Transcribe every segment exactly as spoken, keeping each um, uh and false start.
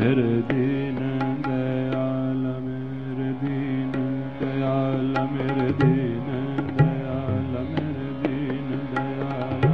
मेरे दीन दयाल मेरे दीन दयाल मेरे दीन दयाल मेरे दीन दयाल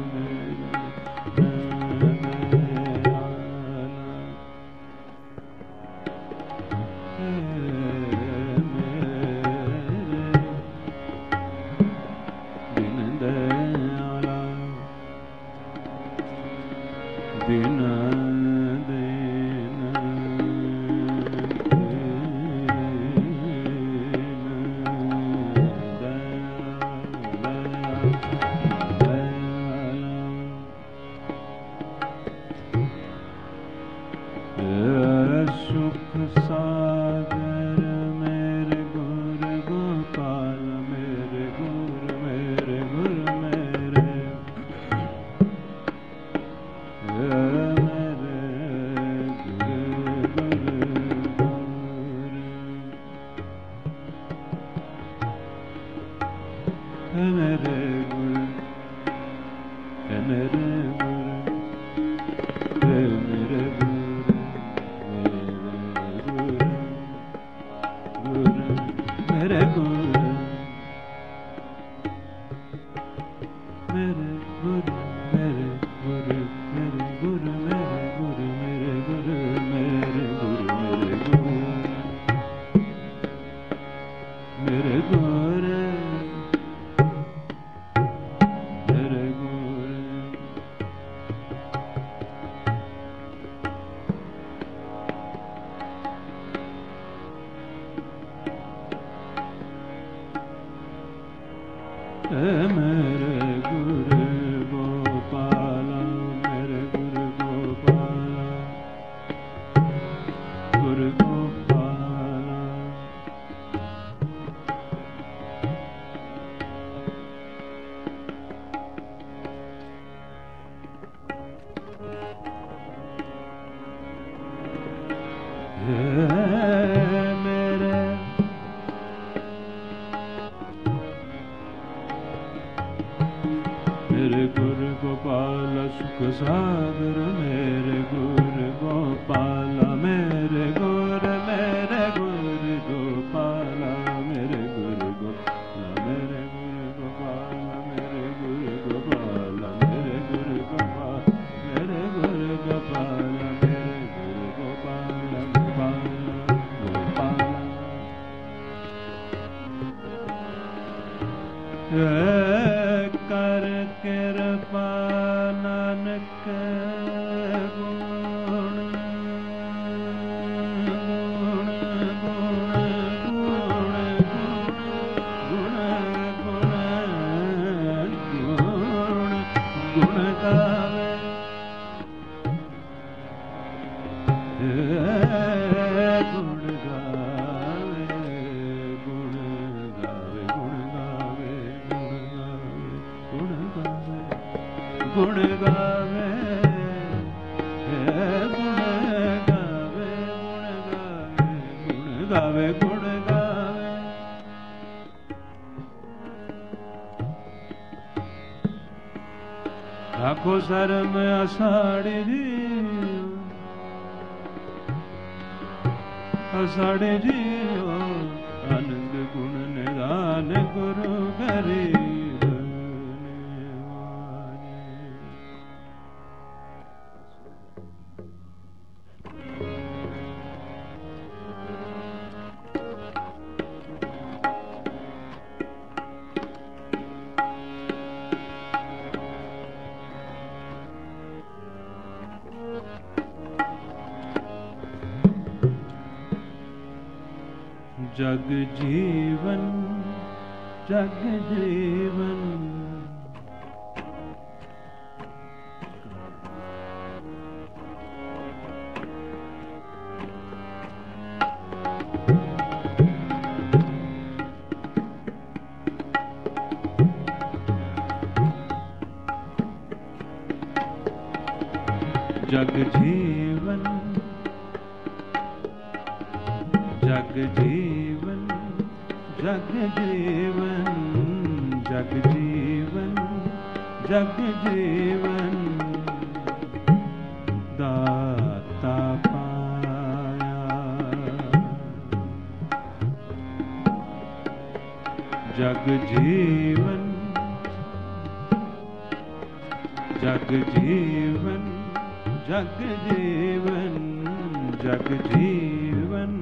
आखो शर्म असाड़ी जी असाड़ी जी आनंद गुण निदान गुरु गरीब जग जीवन जग जीवन जग जीवन जग जीवन जग जीवन जग जीवन जग जीवन दाता पार जग जीवन जग जीवन जग जीवन जग जीवन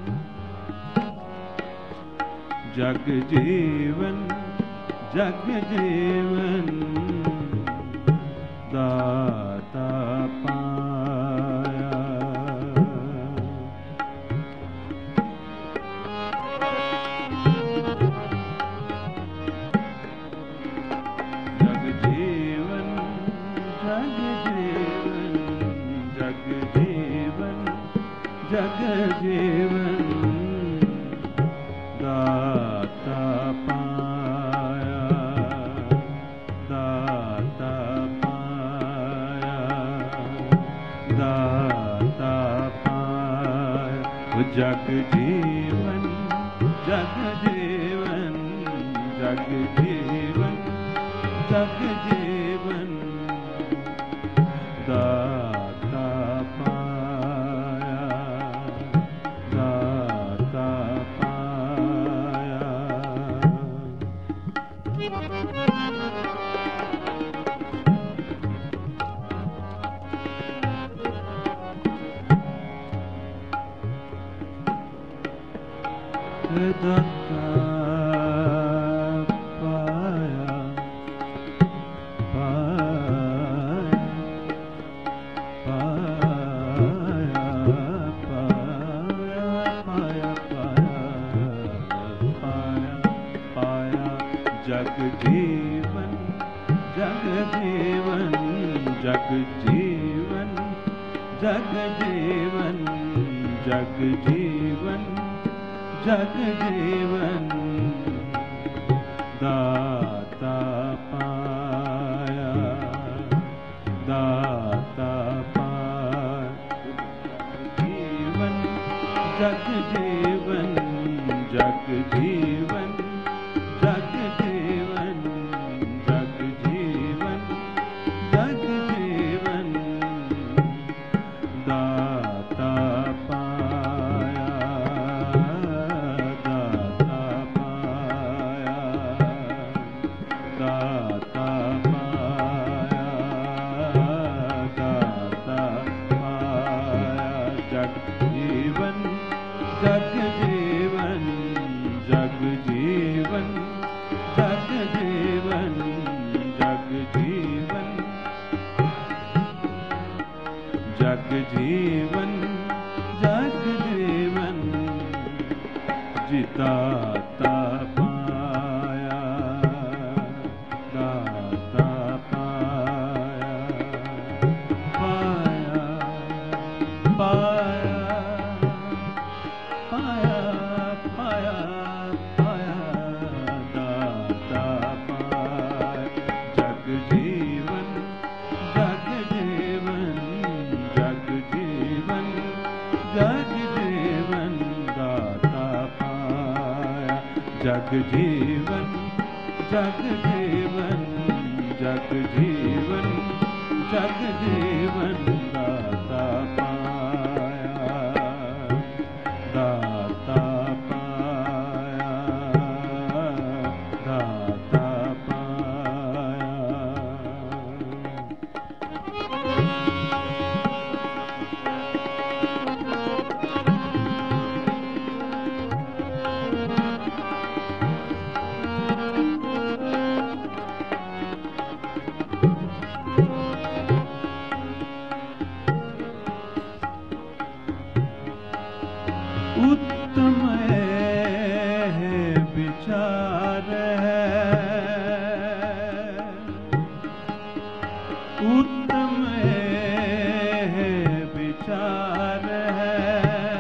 जग जीवन जग जीवन दाता पाया जग जीवन जग जीवन जग जीवन जग जीवन दाता पाया दाता पाया दाता पाया जग जीवन जग जीवन जग जीवन जग जीवन दाता पाया दाता पाया दाता पाया जग जीवन जग जीवन जग जीवन जग जीवन जग जीवन जग जीवन दाता पाया दाता पाया जीवन जग जीवन जग जीवन जग जीवन जग जीवन जग जीवन दाता पाया दाता पाया दाता पाया दाता पाया जग जीवन जग जीवन जग जीवन जग जीवन जग जीवन जग जीवन जग जीवन जिताता पाया दाता पाया पाया पाया पाया पाया पाया दाता पाया जग जीवन जग जीवन जग जीवन जग जीवन दाता पाया जग जीवन जग जीवन जग जीवन जग जीवन दाता पाया दाता पाया दाता पाया उत्तम है विचार है उत्तम है विचार है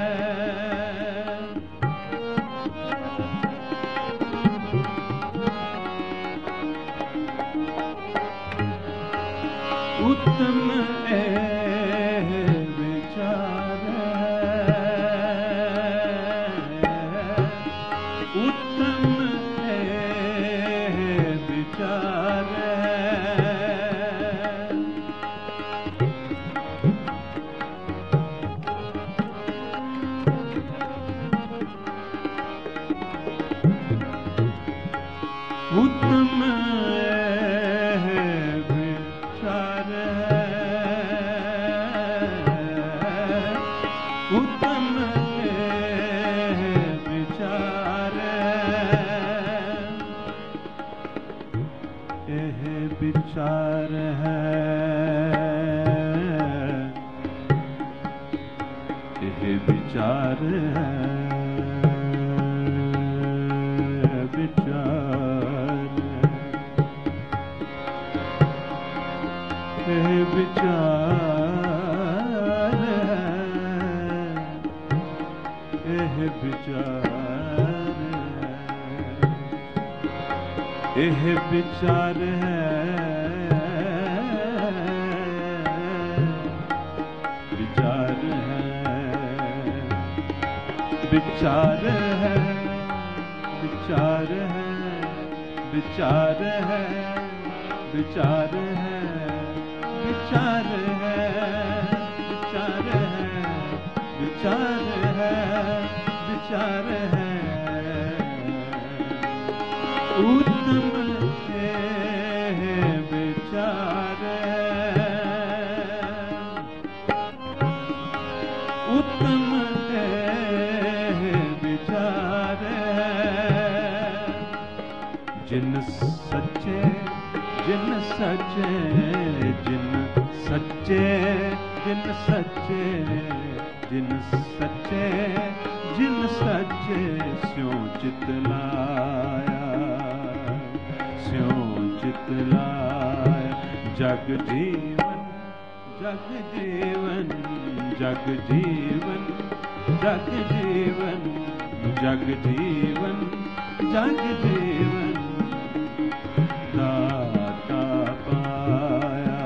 उत्तम है विचार है उत्तम विचार एह विचार है, एह विचार है, विचार एह विचार है, एह विचार है, एह विचार है, विचार है, विचार है, विचार है, विचार है, विचार है, विचार है, विचार है, विचार है, विचार है, उत्तम है विचार है, उत्तम है विचार है, जिन सच्चे जिन सच्चे जिन सच्चे जिन सच्चे जिन सच्चे जिन सच्चे स्यों चितलाया, स्यों चितलाया, जग जीवन जग जीवन जग जीवन जग जीवन जग जीवन जग जीवन दाता पाया,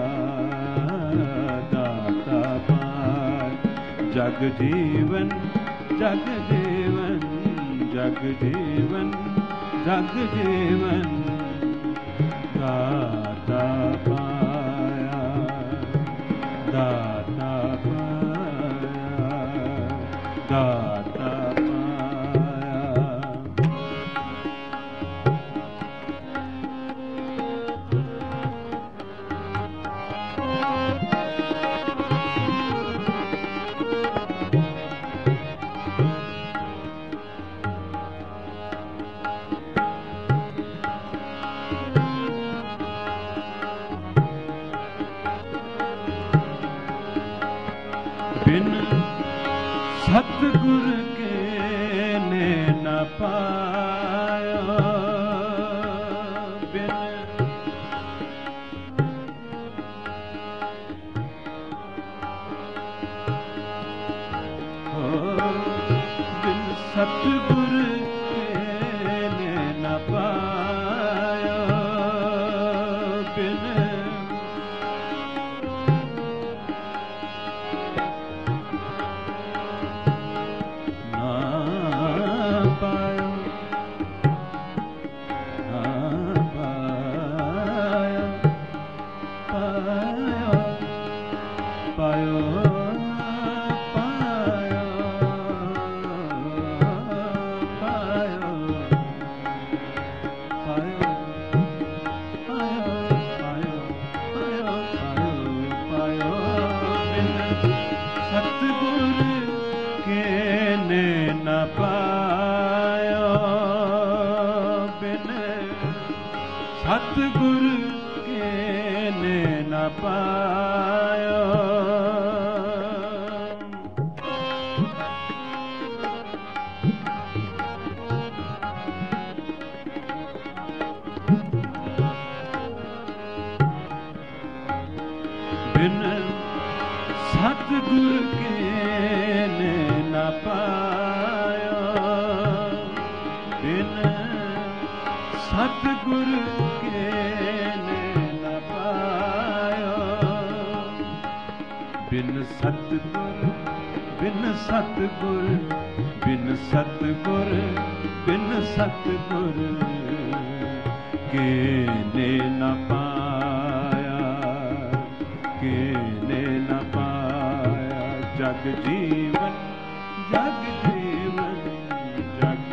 दाता पाया, जग जीवन जग जीवन जग जीवन जग जीवन दाता पाया, दाता पाया, दाता बिन सतगुर के ने न पाया, बिन हो बिन सतगुर के ने न पाया, बिन सतगुर के ने न पाया, बिन सतगुर के ने न पाया, बिन सतगुर के ने न पाया, बिन सतगुर बिन सतगुर बिन सतगुर बिन सतगुर के ने न पाया, के ने न पाया, जग जीवन जग जीवन जग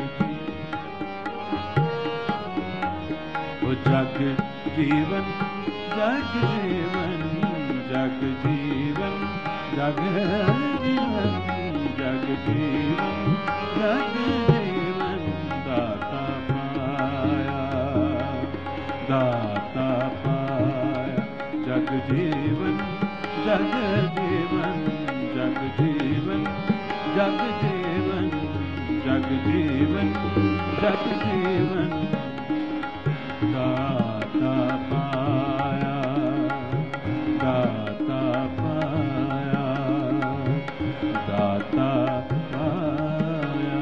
जग जीवन जग जीवन जग जीवन जग जीवन जग ਜੀਵਨ ਜਗ ਜੀਵਨ ਦਾਤਾ ਪਾਇਆ ਦਾਤਾ ਪਾਇਆ ਜਗ ਜੀਵਨ ਜਗ ਜੀਵਨ ਜਗ ਜੀਵਨ ਜਗ ਜੀਵਨ ਜਗ ਜੀਵਨ ਜਗ ਜੀਵਨ ਦਾਤਾ ਪਾਇਆ ਦਾਤਾ ਪਾਇਆ ਦਾਤਾ ਪਾਇਆ।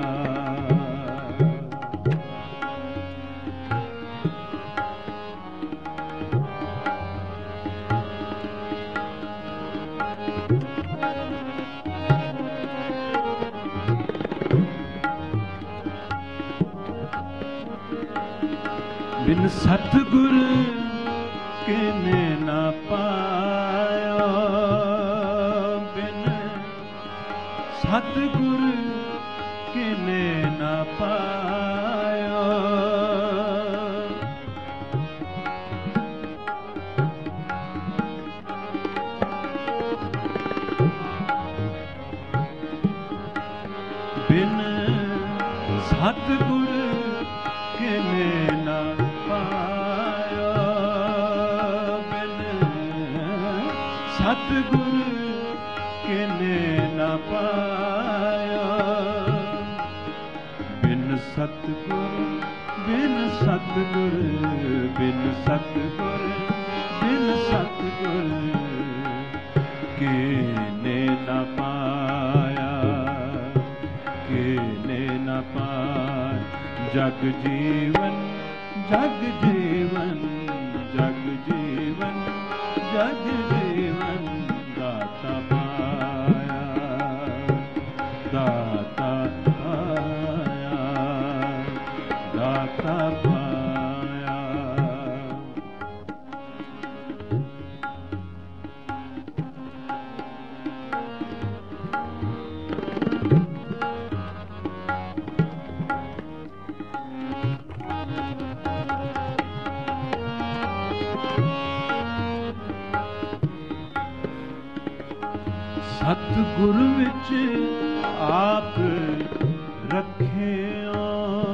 ਬਿਨ ਸਤਿਗੁਰ ਕਿਨੇ ਨਾ ਪਾਇਆ ਬਿਨ ਸਤਿਗੁਰ ਕਿਨੇ ਨਾ ਪਾਇਆ ਬਿਨ ਸਤਿਗੁਰ ਕਿਨੇ ਨਾ ਪਾਇਆ ਬਿਨ ਸਤਿਗੁਰ ਕਿਨੇ ਨਾ ਪਾਇਆ ਬਿਨ ਸਤਿਗੁਰ ਬਿਨ ਸਤਿਗੁਰ ਬਿਨ ਸਤਿਗੁਰ ਬਿਨ ਸਤਿਗੁਰ ਕਿਨੇ ਨਾ ਪਾਇਆ ਕਿਨੇ ਨਾ ਪਾਇਆ ਜਗ ਜੀਵਨ ਜਗ ਜੀਵਨ ਜਗ ਜੀਵਨ ਜਗ ਜੀਵਨ ਦਾਤਾ ਪਾਇਆ ਦਾਤਾ ਪਾਇਆ ਦਾਤਾ ਪਾਇਆ। ਸਤਿਗੁਰ ਵਿੱਚ ਆਪ ਰੱਖਿਓ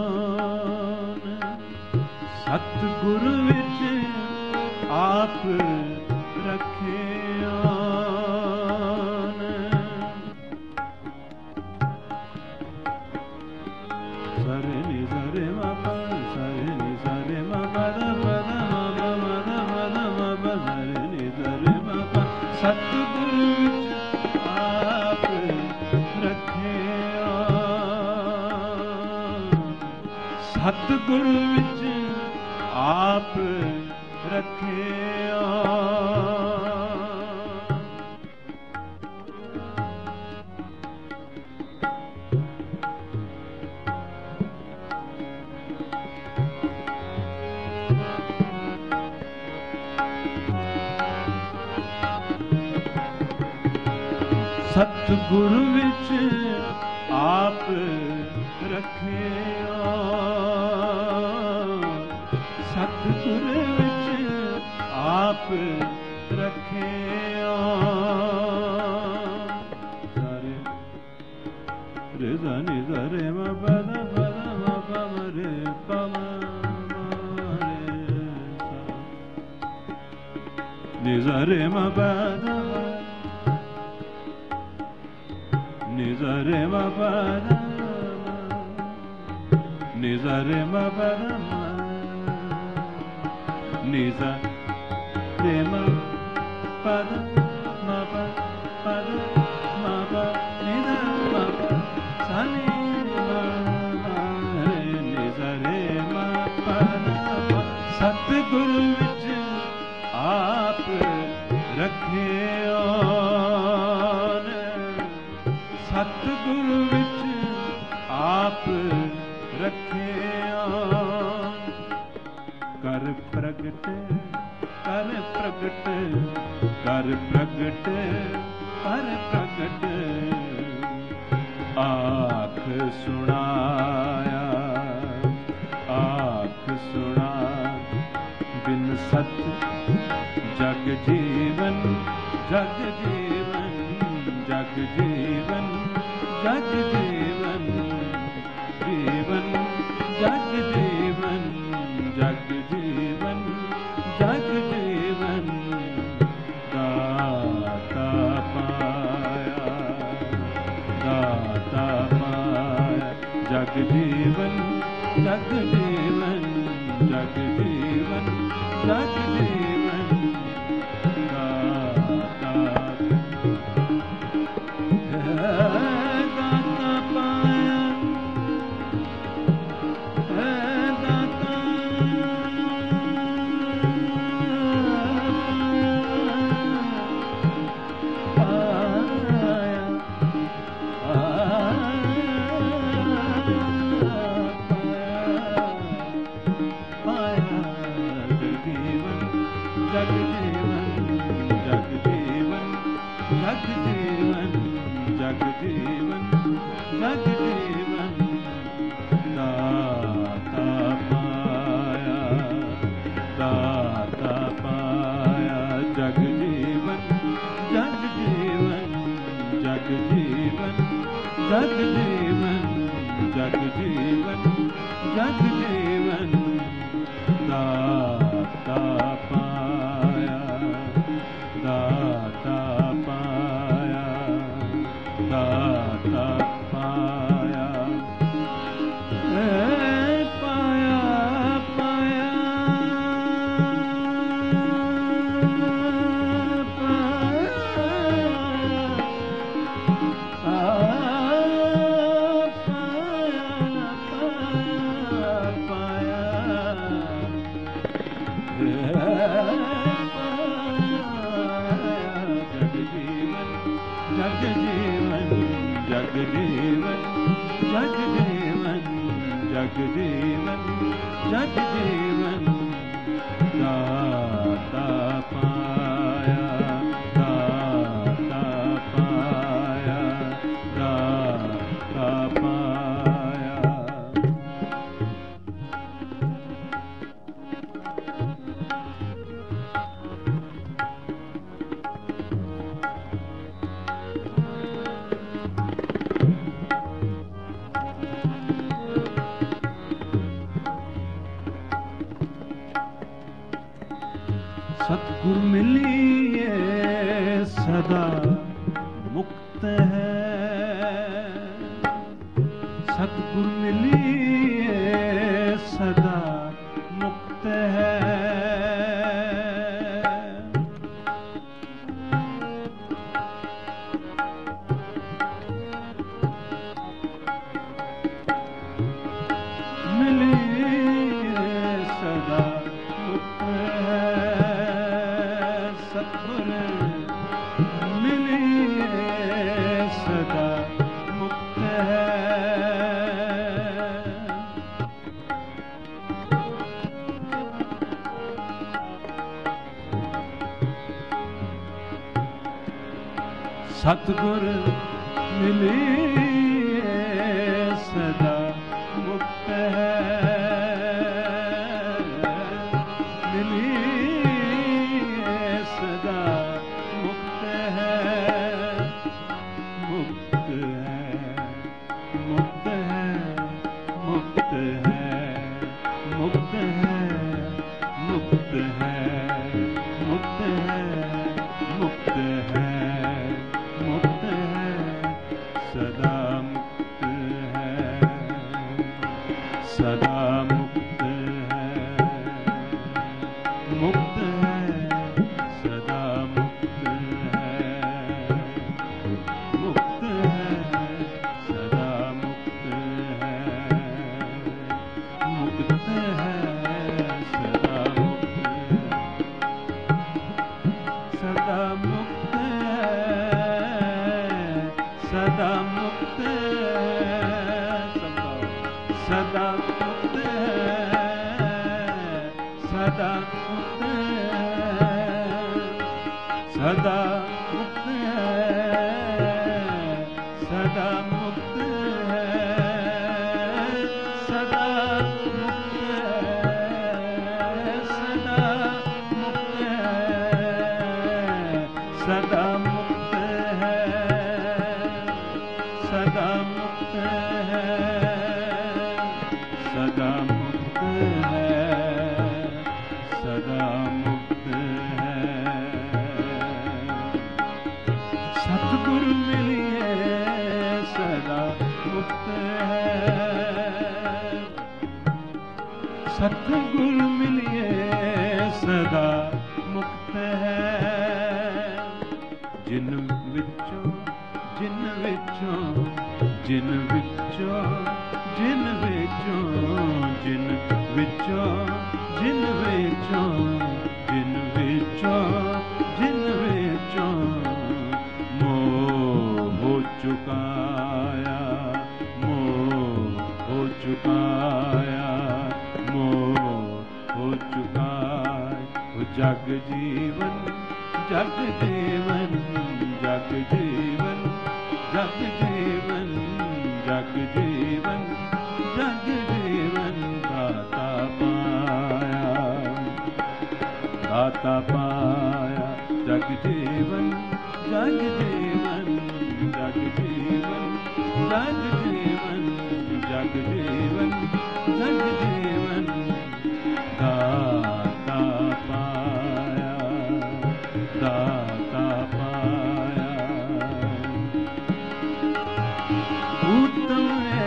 ਸਤਿਗੁਰ ਵਿੱਚ ਆਪ ਰੱਖਿਓ ਸਰੇ ਨੀ ਸਰੇ ਮਾ ਪਾ ਸਰੇ ਨੀ ਸਰੇ ਮਾ ਪਾ ਦਾ ਪਾ ਦਾ ਮਾ ਪਾ ਮਾ ਦਾ ਮਾ ਦਾ ਮਾ ਪਾ ਸਰੇ ਨੀ ਸਰੇ ਮਾ ਪਾ ਸਤਿਗੁਰ ਵਿੱਚ ਆਪ ਰੱਖਿਓ ਸਤਿਗੁਰ ਵਿੱਚ ਆਪ ਰੱਖਿਓ ਸਤਿਗੁਰ ਵਿੱਚ ਆਪ ਰੱਖਿਓ ਸਤਿਗੁਰ ਵਿੱਚ ਆਪ ਰੱਖਿਓ ਸਾਰੇ ਰੇ ਨੀ ਰੇ ਮ ਪਦ ਪਦ ਮ ਪਮ ਰੇ ਪਮ ਰੇ ਨੀ ਰੇ ਮ ਪਦ ਨੀ ਰੇ ਮ ਪਦ ਨੀ ਰੇ ਮ ਪਦ ਨੀ ਰੇ ਮ ਪਦ ਮ ਪਦ ਮ ਪ ਨੀ ਦ ਮ ਪ ਸਾ ਨੀ ਮ ਰੇ ਨੀ ਰੇ ਮ ਪਦ ਸਤਿਗੁਰ ਵਿੱਚ ਆਪ ਰੱਖਿਓ ਸਤਿਗੁਰ ਵਿੱਚ ਆਪ ਰੱਖਿਓ ਕਰ ਪ੍ਰਗਟ ਕਰ ਪ੍ਰਗਟ ਕਰ ਪ੍ਰਗਟ ਕਰ ਪ੍ਰਗਟ ਆਖ ਸੁਣਾਇਆ ਆਖ ਸੁਣਾ ਬਿਨ ਸਤ ਜਗ ਜੀਵਨ ਜਗ ਜੀਵਨ ਜਗ ਜੀਵਨ जग जीवन जीवन जग जीवन जग जीवन जग जीवन दाता पाया दाता पाया जग जीवन जग जीवन जग जीवन जग जीवन दाता दाता पाया दाता पाया जग जीवन जग जीवन जग जीवन जग जीवन जग जीवन दाता पाया दाता पाया जग जीवन जग जीवन जग जीवन जग जीवन जग जीवन जग जीवन दाता पाया दाता पाया दाता पाया ए पाया पाया जग जीवन जग जीवन जग जीवन जग जीवन जग जीवन दाता पाया दाता पाया दाता पाया सतगुरु मिलिए सदा मुक्त है सतगुरु मिलिए सदा मुक्त है मिलिए सदा मुक्त है सतगुरु मिलिए सदा मुक्त है सतगुरु मिलिए सदा मुक्त है सदा मुक्त है मुक्त है मुक्त है मुक्त है मुक्त है मुक्त है मुक्त है मुक्त है मुक्त है सदा मुक्त है सदा मुक्त है मुक्त है सदा मुक्त है मुक्त है सदा मुक्त है मुक्त है सदा मुक्त सदा मुक्त है सदा मुक्त है सदा मुक्त है सदा मुक्त है सदा मुक्त है सदा मुक्त है सदा मुक्त है सदा मुक्त है सदा मुक्त है सदा मुक्त है, सदा मुक्त है, सदा मुक्त है। सतगुरु मिलिए सदा मुक्त है, सतगुरु मिलिए सदा मुक्त है। जिन विचों जिन विचों जिन विचों जिन विचों जिन विचों जिन विचों जिन विचों जिन विचों मोह हो चुकाया, मोह हो चुकाया, मोह हो चुका। जग जीवन जग जीवन जग जीवन जग जीवन जग जीवन जग जीवन दाता पाया, दाता पाया। जग जीवन जग जीवन जग जीवन जग जीवन जग जीवन जग जीवन दाता पाया, दाता पाया। उत्तम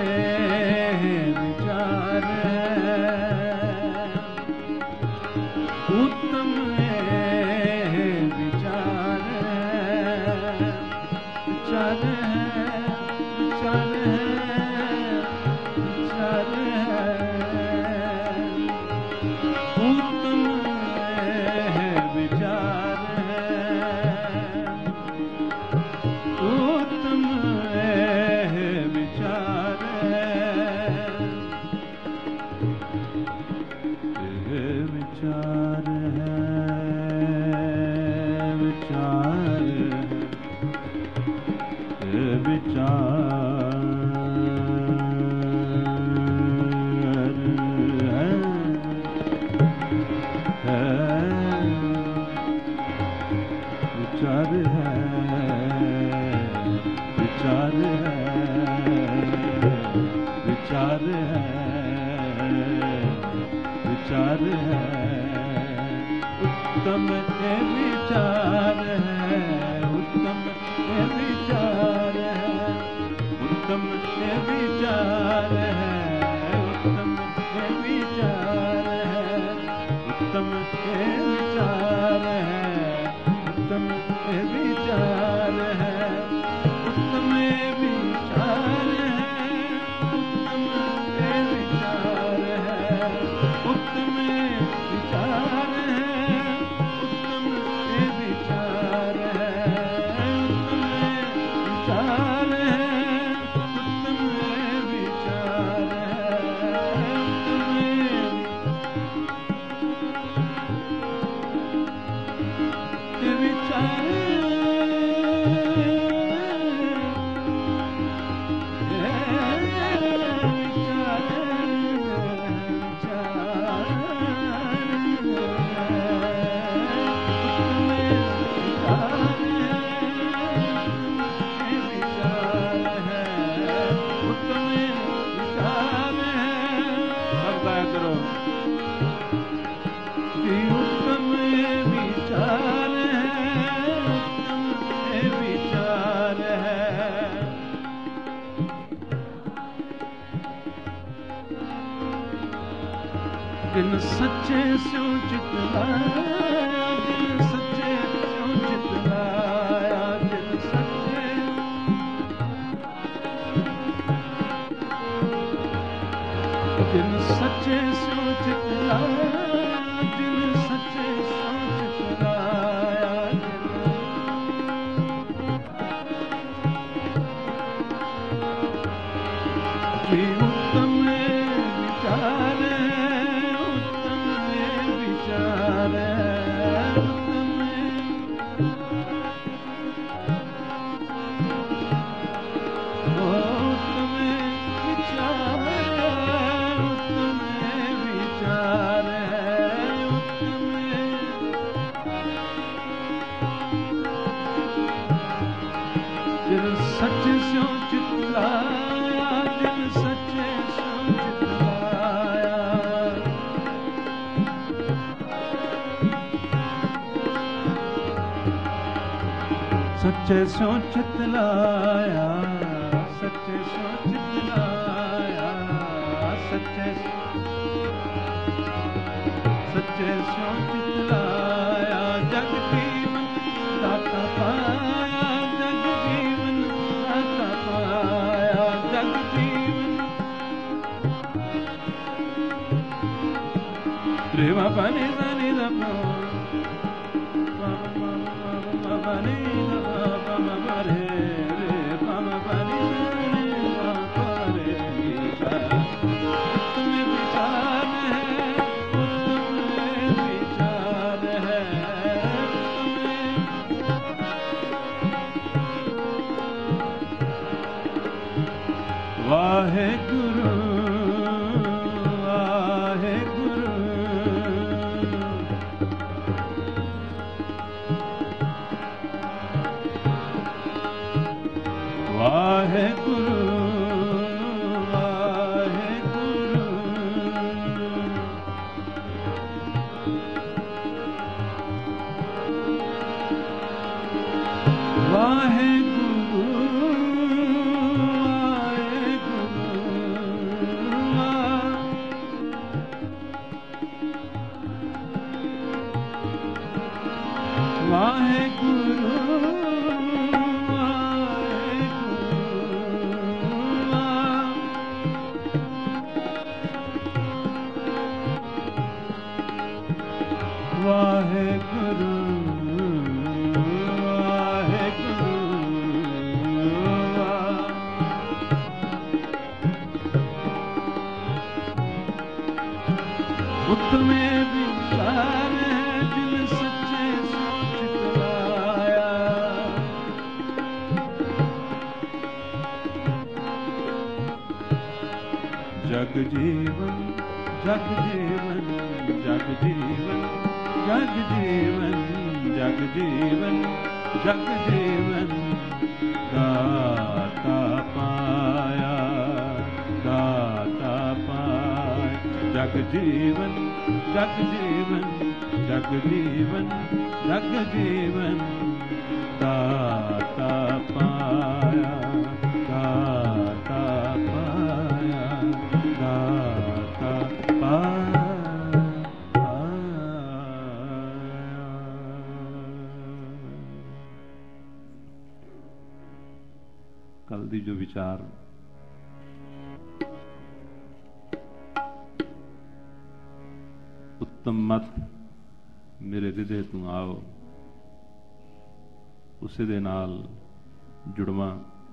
विचार है, उत्तम विचार है, विचार है, विचार है, विचार है। उत्तम विचार है, उत्तम विचार है, विचार है, विचार है, विचार विचार है, विचार है, विचार है, विचार है। उत्तम विचार है, उत्तम विचार है, उत्तम विचार है, उत्तम विचार है, उत्तम विचार है, उत्तम विचार है, उत्तम विचार है, उत्तम विचार है, उत्तम विचार है, उत्तम विचार है, उत्तम विचार है, उत्तम विचार है, विचार जिन सच्चे स्यो चितलाया, जिन सच्चे स्यो चितलाया, जिन सच्चे जिन सच्चे स्यो चितलाया, जिन सच्चे स्यो चितलाया, जिन उत्तम विचार सच स्यो चितलाया, सच्चे सो चितलाया, सच्चे सो चितलाया, सच्चे सच्चे सो चितलाया, जग जीवन दाता पाया, जग जीवन दाता पाया, जग जीवन रे बाबा ने जाने दबो वाहे गुरु वाहे गुरु वाहे गुरु वाहे गुरु वाहे तुम्हें विचार है दिल सच्चे सोच लाया, जग जीवन जग जीवन जग जीवन जग जीवन जग जीवन जग जीवन दाता पाया, दाता पाया, जग जीवन जग जीवन जग जीवन जग जीवन दाता पाया, दाता पाया, दाता पाया। कल दी जो विचार उत्तम मत मेरे हृदय तू आओ, उसे दे नाल जुड़वा,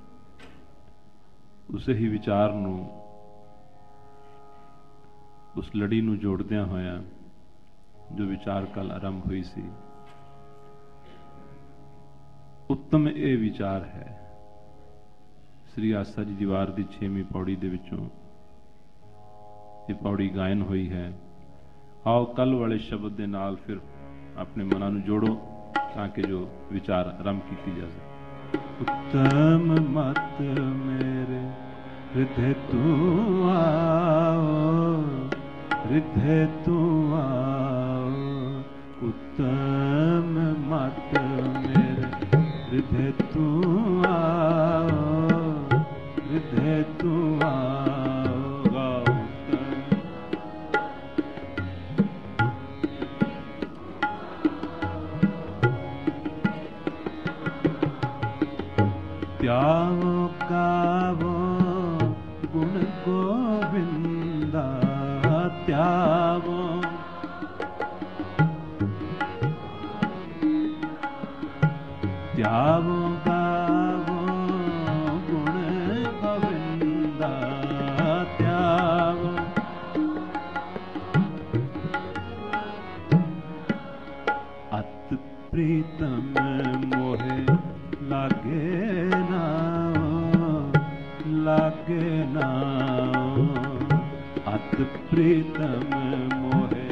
उसे ही विचार नू उस लड़ी नू जोड़दियां होया जो विचार कल आरंभ हुई सी। उत्तम ये विचार है। श्री आस्था जी दीवार की छेवीं पौड़ी दे विचों ये पौड़ी गायन हुई है। आओ कल वाले शब्द के नाल फिर अपने मना नू जोड़ो ताकि जो विचार आरंभ की जा सके। उत्तम मत मेरे हृदय तू आओ, हृदय तू आओ, उत्तम मत मेरे हृदय तू आओ, हृदय तू आओ। त्यागो गावो गुण गोविंदा, त्यागो त्यागो गावो गुण गोविंदा, त्यागो अत प्रीतम मोहे लागे नाओ, लागे नाओ, अत प्रीतम मोहे,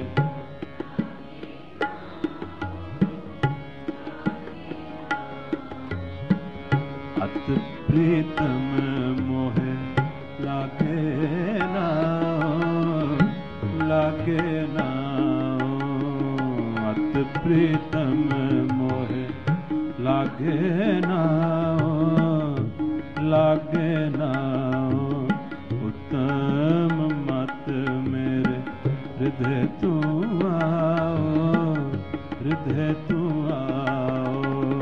अत प्रीतम मोहे लागे नाओ, लागे नाओ, अत प्रीतम मोहे लागे ਲਾਗੇ ਨਾਉ ਲਾਗੇ ਨਾਉ ਉੱਤਮ ਮਤ ਮੇਰੇ ਹਿਰਦੇ ਤੂੰ ਆਓ ਹਿਰਦੇ ਤੂੰ ਆਓ।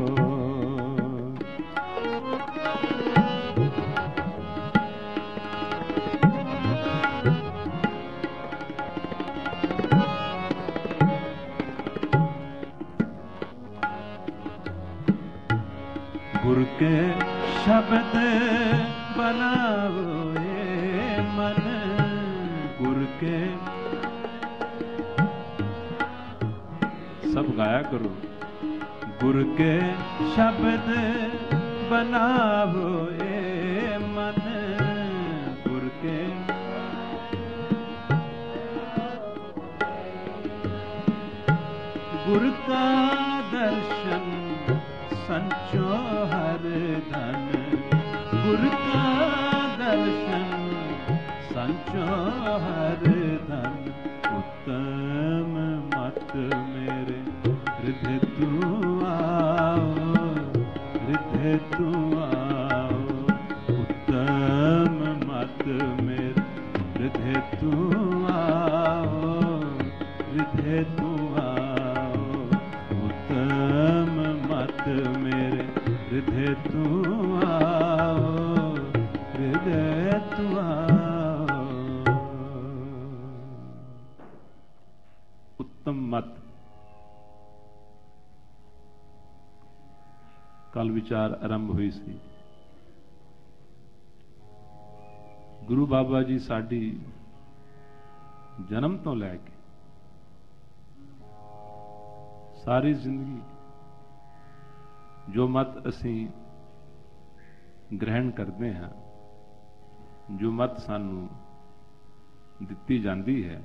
ਗੁਰ ਕੇ ਸ਼ਬਦ ਬਨਾਵੋਏ ਮਨ ਗੁਰ ਕੇ ਸਭ ਗਾਇਆ ਕਰੋ। ਗੁਰ ਕੇ ਸ਼ਬਦ ਬਨਾਵੋਏ ਮਨ ਗੁਰ ਕੇ ਗੁਰ ਕਾ ਦਰਸ਼ਨ ਸੰਚੋ ਹਰ ਧਨ ਗੁਰ ਕਾ ਦਰਸ਼ਨ ਸੰਚੋ ਹਰ ਧਨ ਉੱਤਮ ਮਤ ਮੇਰੇ ਹਿਰਦੇ ਤੂੰ ਆਓ ਹਿਰਦੇ ਤੂੰ ਆਓ ਉੱਤਮ ਮਤ ਮੇਰੇ ਹਿਰਦੇ ਤੂੰ ਆਓ ਹਿਰਦੇ ਤੂੰ ਆਓ ਉੱਤਮ ਮਤ ਮੇਰੇ ਹਿਰਦੇ ਤੂੰ ਆਓ ਹਿਰਦੇ ਤੂੰ ਆਓ। ਉੱਤਮ ਮਤ ਕੱਲ ਵਿਚਾਰ ਆਰੰਭ ਹੋਈ ਸੀ। ਗੁਰੂ ਬਾਬਾ ਜੀ ਸਾਡੀ ਜਨਮ ਤੋਂ ਲੈ ਕੇ ਸਾਰੀ ਜ਼ਿੰਦਗੀ ਜੋ ਮਤ ਅਸੀਂ ਗ੍ਰਹਿਣ ਕਰਦੇ ਹਾਂ ਜੋ ਮਤ ਸਾਨੂੰ ਦਿੱਤੀ ਜਾਂਦੀ ਹੈ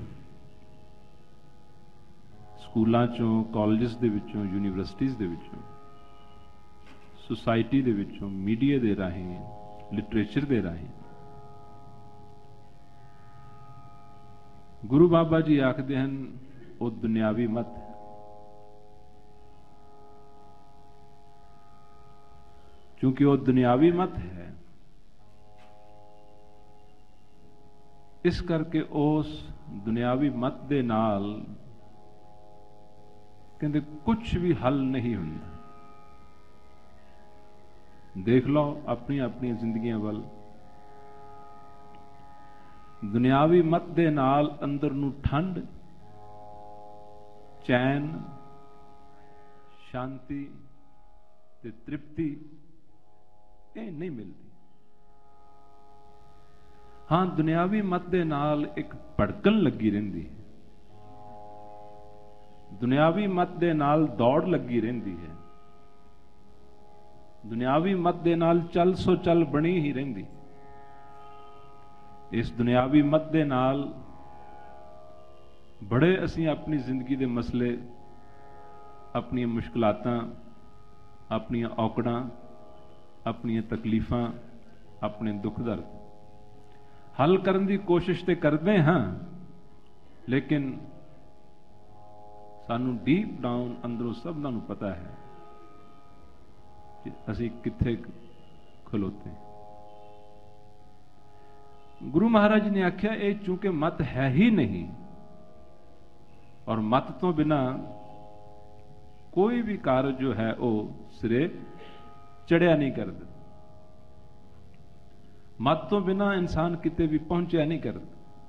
ਸਕੂਲਾਂ ਚੋਂ ਕਾਲਜਸ ਦੇ ਵਿੱਚੋਂ ਯੂਨੀਵਰਸਿਟੀਜ਼ ਦੇ ਵਿੱਚੋਂ ਸੁਸਾਇਟੀ ਦੇ ਵਿੱਚੋਂ ਮੀਡੀਆ ਦੇ ਰਾਹੀਂ ਲਿਟਰੇਚਰ ਦੇ ਰਾਹੀਂ ਗੁਰੂ ਬਾਬਾ ਜੀ ਆਖਦੇ ਹਨ ਉਹ ਦੁਨਿਆਵੀ ਮਤ ਹੈ। ਕਿਉਂਕਿ ਉਹ ਦੁਨਿਆਵੀ ਮਤ ਹੈ ਇਸ ਕਰਕੇ ਉਸ ਦੁਨਿਆਵੀ ਮਤ ਦੇ ਨਾਲ ਕਹਿੰਦੇ ਕੁਝ ਵੀ ਹੱਲ ਨਹੀਂ ਹੁੰਦਾ। ਦੇਖ ਲਓ ਆਪਣੀਆਂ ਆਪਣੀਆਂ ਜ਼ਿੰਦਗੀਆਂ ਵੱਲ ਦੁਨਿਆਵੀ ਮਤ ਦੇ ਨਾਲ ਅੰਦਰ ਨੂੰ ਠੰਡ ਚੈਨ ਸ਼ਾਂਤੀ ਤੇ ਤ੍ਰਿਪਤੀ ਇਹ ਨਹੀਂ ਮਿਲਦੀ। ਹਾਂ ਦੁਨਿਆਵੀ ਮਤ ਦੇ ਨਾਲ ਇੱਕ ਭੜਕਣ ਲੱਗੀ ਰਹਿੰਦੀ ਹੈ ਦੁਨਿਆਵੀ ਮਤ ਦੇ ਨਾਲ ਦੌੜ ਲੱਗੀ ਰਹਿੰਦੀ ਹੈ ਦੁਨਿਆਵੀ ਮਤ ਦੇ ਨਾਲ ਚੱਲ ਸੋ ਚੱਲ ਬਣੀ ਹੀ ਰਹਿੰਦੀ। ਇਸ ਦੁਨਿਆਵੀ ਮਤ ਦੇ ਨਾਲ ਬੜੇ ਅਸੀਂ ਆਪਣੀ ਜ਼ਿੰਦਗੀ ਦੇ ਮਸਲੇ ਆਪਣੀਆਂ ਮੁਸ਼ਕਲਾਤਾਂ ਆਪਣੀਆਂ ਔਕੜਾਂ ਆਪਣੀਆਂ ਤਕਲੀਫਾਂ ਆਪਣੇ ਦੁੱਖ ਦਰਦ ਹੱਲ ਕਰਨ ਦੀ ਕੋਸ਼ਿਸ਼ ਤੇ ਕਰਦੇ ਹਾਂ ਲੇਕਿਨ ਸਾਨੂੰ ਡੀਪ ਡਾਊਨ ਅੰਦਰੋਂ ਸਭਨਾਂ ਨੂੰ ਪਤਾ ਹੈ ਕਿ ਅਸੀਂ ਕਿੱਥੇ ਖਲੋਤੇ। ਗੁਰੂ ਮਹਾਰਾਜ ਨੇ ਆਖਿਆ ਇਹ ਚूंकि ਮਤ ਹੈ ਹੀ ਨਹੀਂ ਔਰ ਮਤ ਤੋਂ ਬਿਨਾ ਕੋਈ ਵੀ ਕਾਰਜ ਜੋ ਹੈ ਉਹ ਸਿਰੇ ਚੜਿਆ ਨਹੀਂ ਕਰਦਾ। ਮਤ ਤੋਂ ਬਿਨਾ ਇਨਸਾਨ ਕਿਤੇ ਵੀ ਪਹੁੰਚਿਆ ਨਹੀਂ ਕਰਦਾ।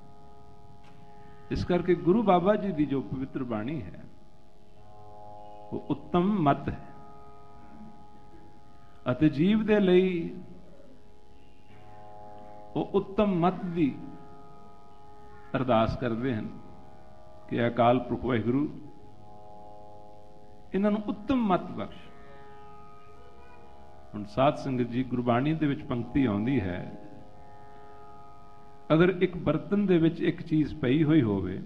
ਇਸ ਕਰਕੇ ਗੁਰੂ ਬਾਬਾ ਜੀ ਦੀ ਜੋ ਪਵਿੱਤਰ ਬਾਣੀ ਹੈ ਉਹ ਉੱਤਮ ਮਤ ਹੈ ਅਤੇ ਜੀਵ ਦੇ ਲਈ ਉਹ ਉੱਤਮ ਮਤ ਦੀ ਅਰਦਾਸ ਕਰਦੇ ਹਨ ਕਿ ਅਕਾਲ ਪੁਰਖ ਵਾਹਿਗੁਰੂ ਇਹਨਾਂ ਨੂੰ ਉੱਤਮ ਮਤ ਬਖਸ਼। ਹੁਣ ਸਾਧ ਸੰਗਤ ਜੀ ਗੁਰਬਾਣੀ ਦੇ ਵਿੱਚ ਪੰਕਤੀ ਆਉਂਦੀ ਹੈ ਅਗਰ ਇੱਕ ਬਰਤਨ ਦੇ ਵਿੱਚ ਇੱਕ ਚੀਜ਼ ਪਈ ਹੋਈ ਹੋਵੇ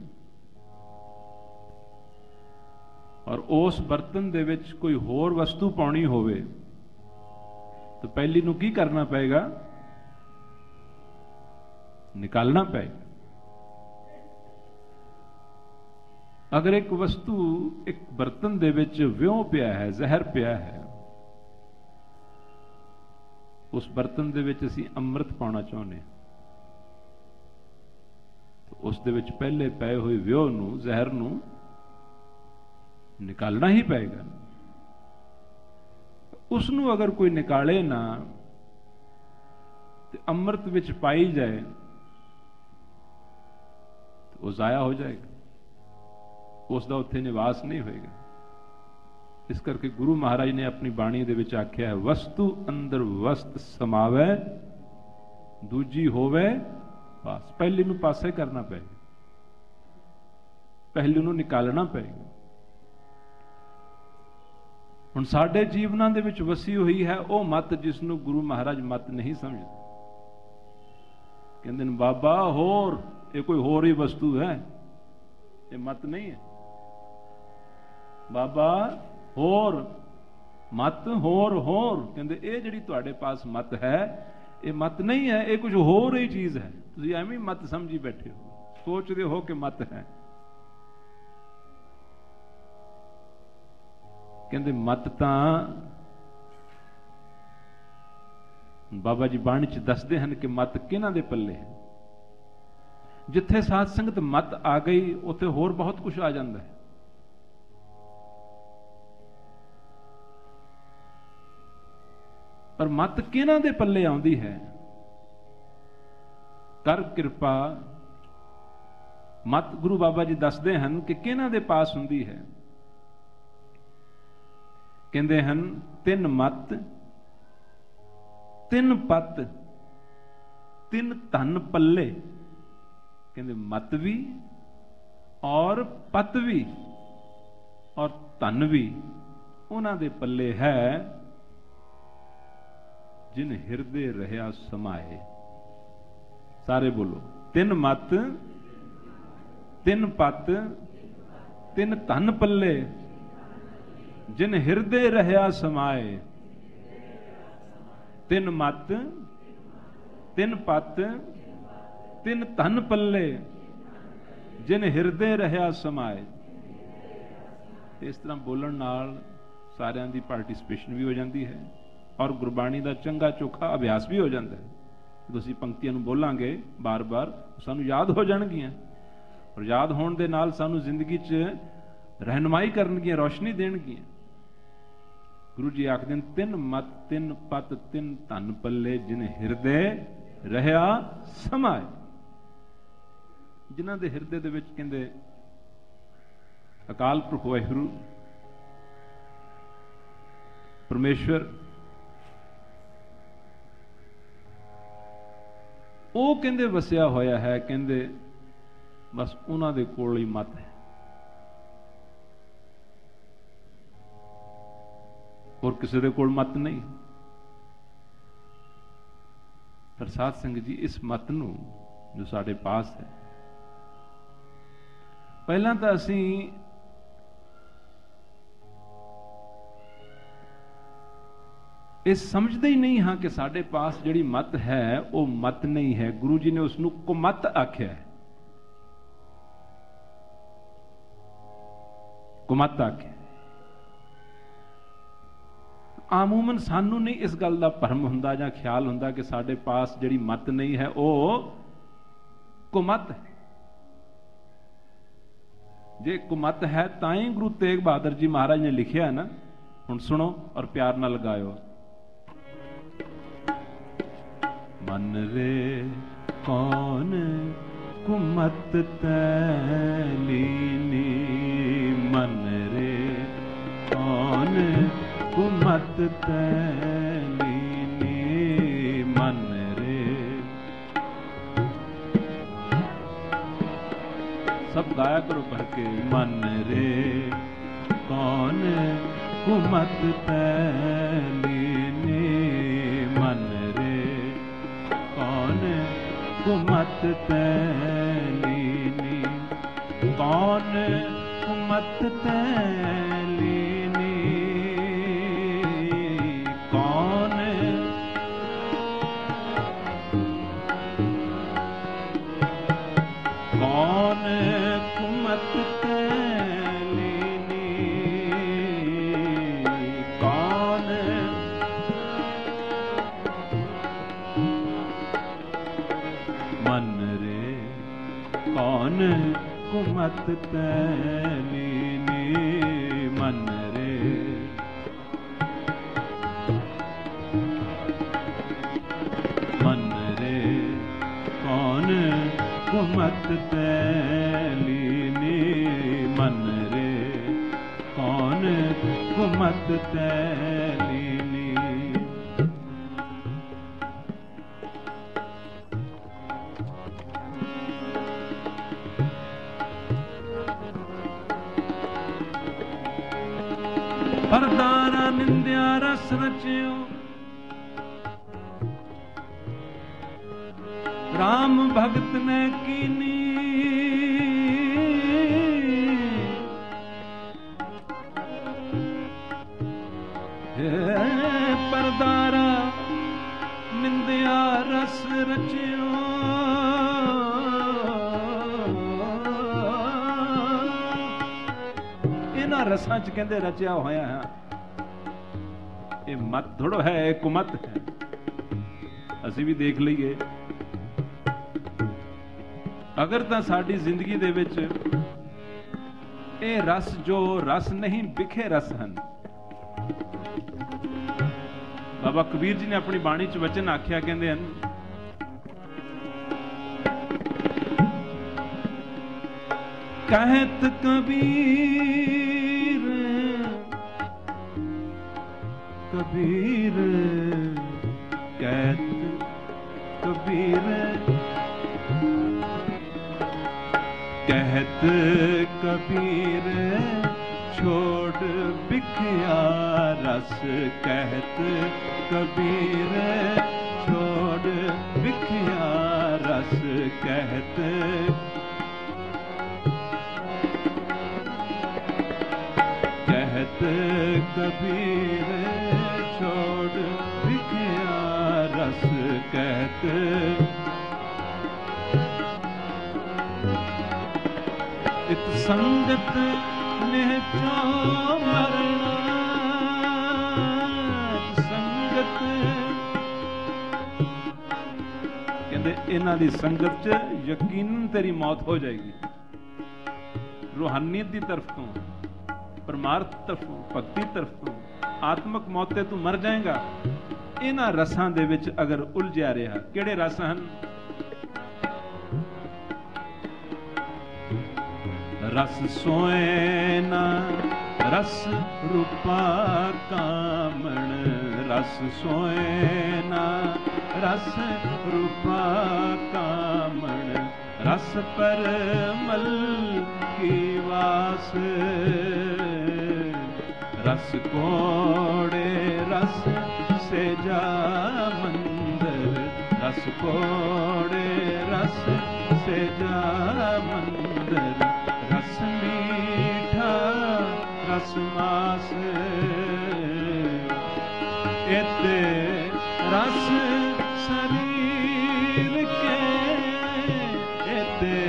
ਔਰ ਉਸ ਬਰਤਨ ਦੇ ਵਿੱਚ ਕੋਈ ਹੋਰ ਵਸਤੂ ਪਾਉਣੀ ਹੋਵੇ ਤਾਂ ਪਹਿਲੀ ਨੂੰ ਕੀ ਕਰਨਾ ਪਏਗਾ ਨਿਕਾਲਣਾ ਪਏਗਾ। ਅਗਰ ਇੱਕ ਵਸਤੂ ਇੱਕ ਬਰਤਨ ਦੇ ਵਿੱਚ ਵਿਉਂ ਪਿਆ ਹੈ ਜ਼ਹਿਰ ਪਿਆ ਹੈ उस बर्तन दे विच असीं अमृत पाउणा चाहुंदे हां, उस दे विच पहले पए हुए व्योह नूं, जहर नूं निकालना ही पएगा। उसनूं अगर कोई निकाले ना तो अमृत विच पाई जाए तो वह जाया हो जाएगा, उसका उत्थे निवास नहीं होएगा। इस करके गुरु महाराज ने अपनी बाणी दे विच आख्या है, वस्तु अंदर वस्त समावै, दूजी होवे पास। पहली नूं पासे करना पएगा, पहली नूं निकालना पएगा। हुण साडे जीवनां दे विच वसी हुई है वह मत जिसनूं गुरु महाराज मत नहीं समझदे। कहंदे ने बाबा होर, ये कोई होर ही वस्तु है, ये मत नहीं है। बाबा होर मत, होर होर कहंदे ये जिहड़ी तुहाडे पास मत है ये मत नहीं है, ये कुछ होर ही चीज है। तुसीं एवें मत समझी बैठे हो, सोचदे हो कि मत है। कहंदे मत तां बाबा जी बाणी च दसदे हन कि मत किहनां दे पल्ले है। जिथे साध संगत मत आ गई उत्थे होर बहुत कुछ आ जांदा है। पर मत किहनां दे पल्ले आउंदी है? कर किरपा मत गुरु बाबा जी दसदे हन कि किहनां दे पास हुंदी है। कहंदे हन तिन मत, तिन पत, तिन धन पल्ले। कहंदे मत भी और पत भी और धन भी उन्हां दे पल्ले है जिन हिरदे रहा समाए। सारे बोलो, तिन मत, तिन पत, तिन धन पल्ले जिन हिरदे रहा समाए। तिन मत, तिन पत, तिन धन पल्ले जिन हिरदे रहा समाए। इस तरह बोलण नाल सारियां दी पार्टिसिपेशन भी हो जाती है और गुरबाणी का चंगा चोखा अभ्यास भी हो जाता है। जो असीं पंक्तियां नूं बोलांगे बार बार सानूं याद हो जाणगियां और याद होण दे नाल सानूं जिंदगी च रहनुमाई करनगियां, रोशनी देणगियां। गुरु जी आखदे ने तिन मत, तिन पत, तिन धन पल्ले जिन हिरदे रहा समाए। जिन्हां दे हिरदे दे विच कहंदे अकाल पुरख वाहिगुरू परमेश्वर ਉਹ ਕਹਿੰਦੇ ਵਸਿਆ ਹੋਇਆ ਹੈ। ਕਹਿੰਦੇ ਬਸ ਉਹਨਾਂ ਦੇ ਕੋਲ ਹੀ ਮਤ ਹੈ, ਹੋਰ ਕਿਸੇ ਦੇ ਕੋਲ ਮਤ ਨਹੀਂ। ਪਰ ਸਾਧ ਸੰਗਤ ਜੀ ਇਸ ਮਤ ਨੂੰ ਜੋ ਸਾਡੇ ਪਾਸ ਹੈ, ਪਹਿਲਾਂ ਤਾਂ ਅਸੀਂ ਇਹ ਸਮਝਦੇ ਹੀ ਨਹੀਂ ਹਾਂ ਕਿ ਸਾਡੇ ਪਾਸ ਜਿਹੜੀ ਮਤ ਹੈ ਉਹ ਮਤ ਨਹੀਂ ਹੈ। ਗੁਰੂ ਜੀ ਨੇ ਉਸ ਨੂੰ ਕੁਮਤ ਆਖਿਆ ਹੈ, ਕੁਮਤ ਆਖਿਆ। ਆਮੂਮਨ ਸਾਨੂੰ ਨਹੀਂ ਇਸ ਗੱਲ ਦਾ ਭਰਮ ਹੁੰਦਾ ਜਾਂ ਖਿਆਲ ਹੁੰਦਾ ਕਿ ਸਾਡੇ ਪਾਸ ਜਿਹੜੀ ਮਤ ਨਹੀਂ ਹੈ ਉਹ ਕੁਮਤ ਹੈ। ਜੇ ਕੁਮਤ ਹੈ ਤਾਂ ਹੀ ਗੁਰੂ ਤੇਗ ਬਹਾਦਰ ਜੀ ਮਹਾਰਾਜ ਨੇ ਲਿਖਿਆ ਨਾ। ਹੁਣ ਸੁਣੋ ਔਰ ਪਿਆਰ ਨਾਲ ਲਗਾਇਓ। मन रे कौन कुमत तैलीनी, मन रे कौन कुमत तैलीनी, मन रे। सब गाया करो भर के। मन रे कौन कुमत तैलीनी, मन कुमत तैलीनी, कौन कुमत तैलीनी, कौन कौन कुमत तैलीनी, कौन कौन कुमत तैलीनी मन रे। मन रे कौन कुमत तैलीनी मन रे कौन कुमत तैलीनी। परदारा निंदिया रस रचियो राम भगत ने कीनी। परदारा निंदिया रस रचियो इन्हां रसां च कहंदे रचिया होया है। ये मत थोड़ो है, कुमत है। असीं भी देख लईए अगर तां साडी जिंदगी दे विच ਇਹ रस जो रस नहीं बिखे रस हैं। बाबा कबीर जी ने अपनी बाणी च वचन आख्या, कहते हैं कहत कबीर कबीर कहत कबीर कहत कबीर छोड़ बिखया रस। कहत कबीर छोड़ बिखया रस। कहत कहत कबीर छोड़ बिखया रस। कहत इत संगत निहचो मरना। संगत कहते इन्हां दी संगत च यकीनन तेरी मौत हो जाएगी। रूहानियत दी तरफ तो, परमार्थ तरफ, भक्ति तरफ तो आत्मक मौत ते तू मर जाएगा। इन्हां रसां दे विच अगर उलझिया रहा, किहड़े रस हन? रस सोएना रस रूपा कामण। रस सोएना रस रूपा कामण। रस पर मल की वास। रस कोड़े रस से जा मंदिर। रस कोड़े रस से जा मंदिर। रस मीठा रस मास। एते रस शरीर के एते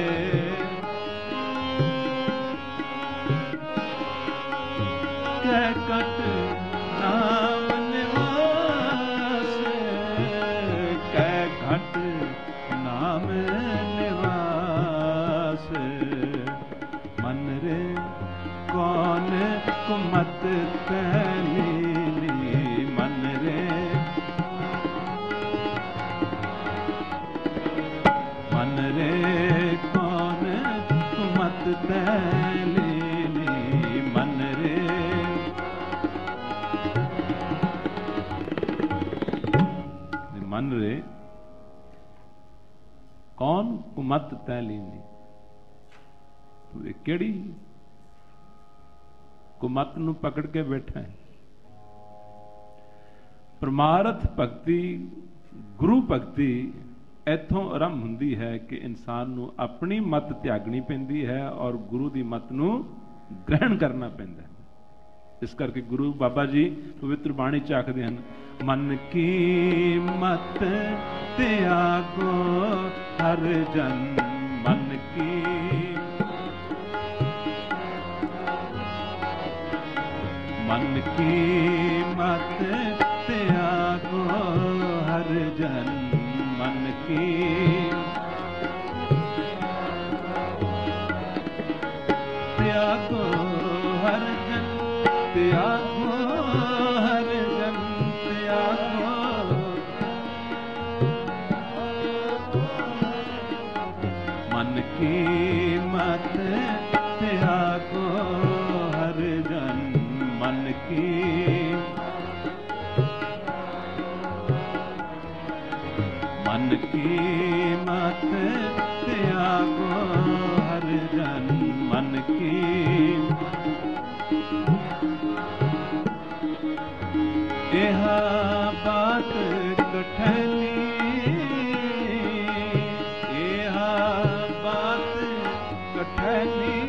कह कट नाम निवास। कह घट नाम निवास। मन रे कौन कुमत तैलीनी। मन रे मन रे कौन कुमत तैलीनी। मन रे मन रे कौन कुमत तैलीनी। तू केड़ी कुमत नूं पकड़ के बैठा है। परमार्थ भगती गुरु भगती इथों आरंभ हुंदी है कि इंसान नूं अपनी मत त्यागनी पैंदी है और गुरु दी मत नूं ग्रहण करना पैंदा है। इस करके गुरु बाबा जी पवित्र बाणी च आखदे हन, मन की मत त्यागो हर जन। मन की मन की मत त्यागो हर जन। मन की त्यागो हर जन त्यागो हर जन त्यागो मन की मत त्यागो हर जन मन की मन की मत त्यागो हर जन मन की यह बात कठली यह बात कठली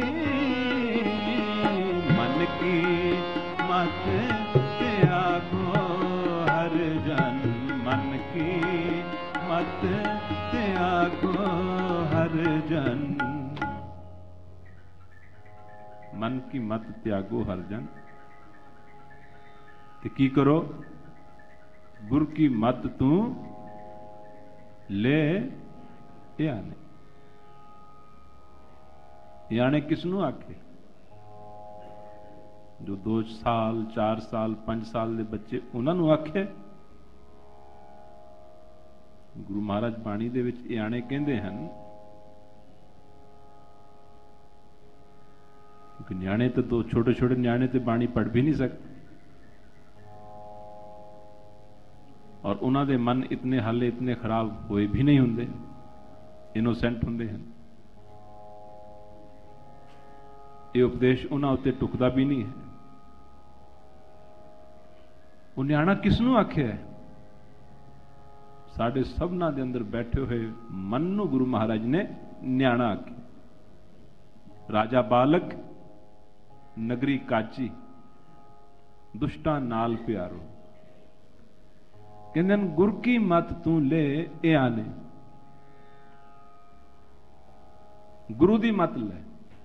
मन की मत त्यागो हर जन मन की मत त्यागो हर जन मन की मत त्यागो हर जन ते की करो गुर की मत तू ले याने याने किसनू आखे जो दो साल चार साल पांच साल के बच्चे उन्होंने आखे गुरु महाराज बाणी दे विच याने कहते हैं क्योंकि न्याणे तो दो छोटे छोटे न्याणे तो बाणी पढ़ भी नहीं सकते और उन्होंने मन इतने हाले इतने खराब होए भी नहीं होंगे इनोसेंट होंगे हैं ये उपदेश उन्होंने उत्ते टुकदा भी नहीं है वो न्याणा किसनू आखे है साढ़े सबना दे अंदर बैठे हुए मन नू गुरु महाराज ने न्याणा आखे राजा बालक नगरी काची दुष्टा नाल प्यारो कहते गुर की मत तू ले ए आने गुरु दी मत ले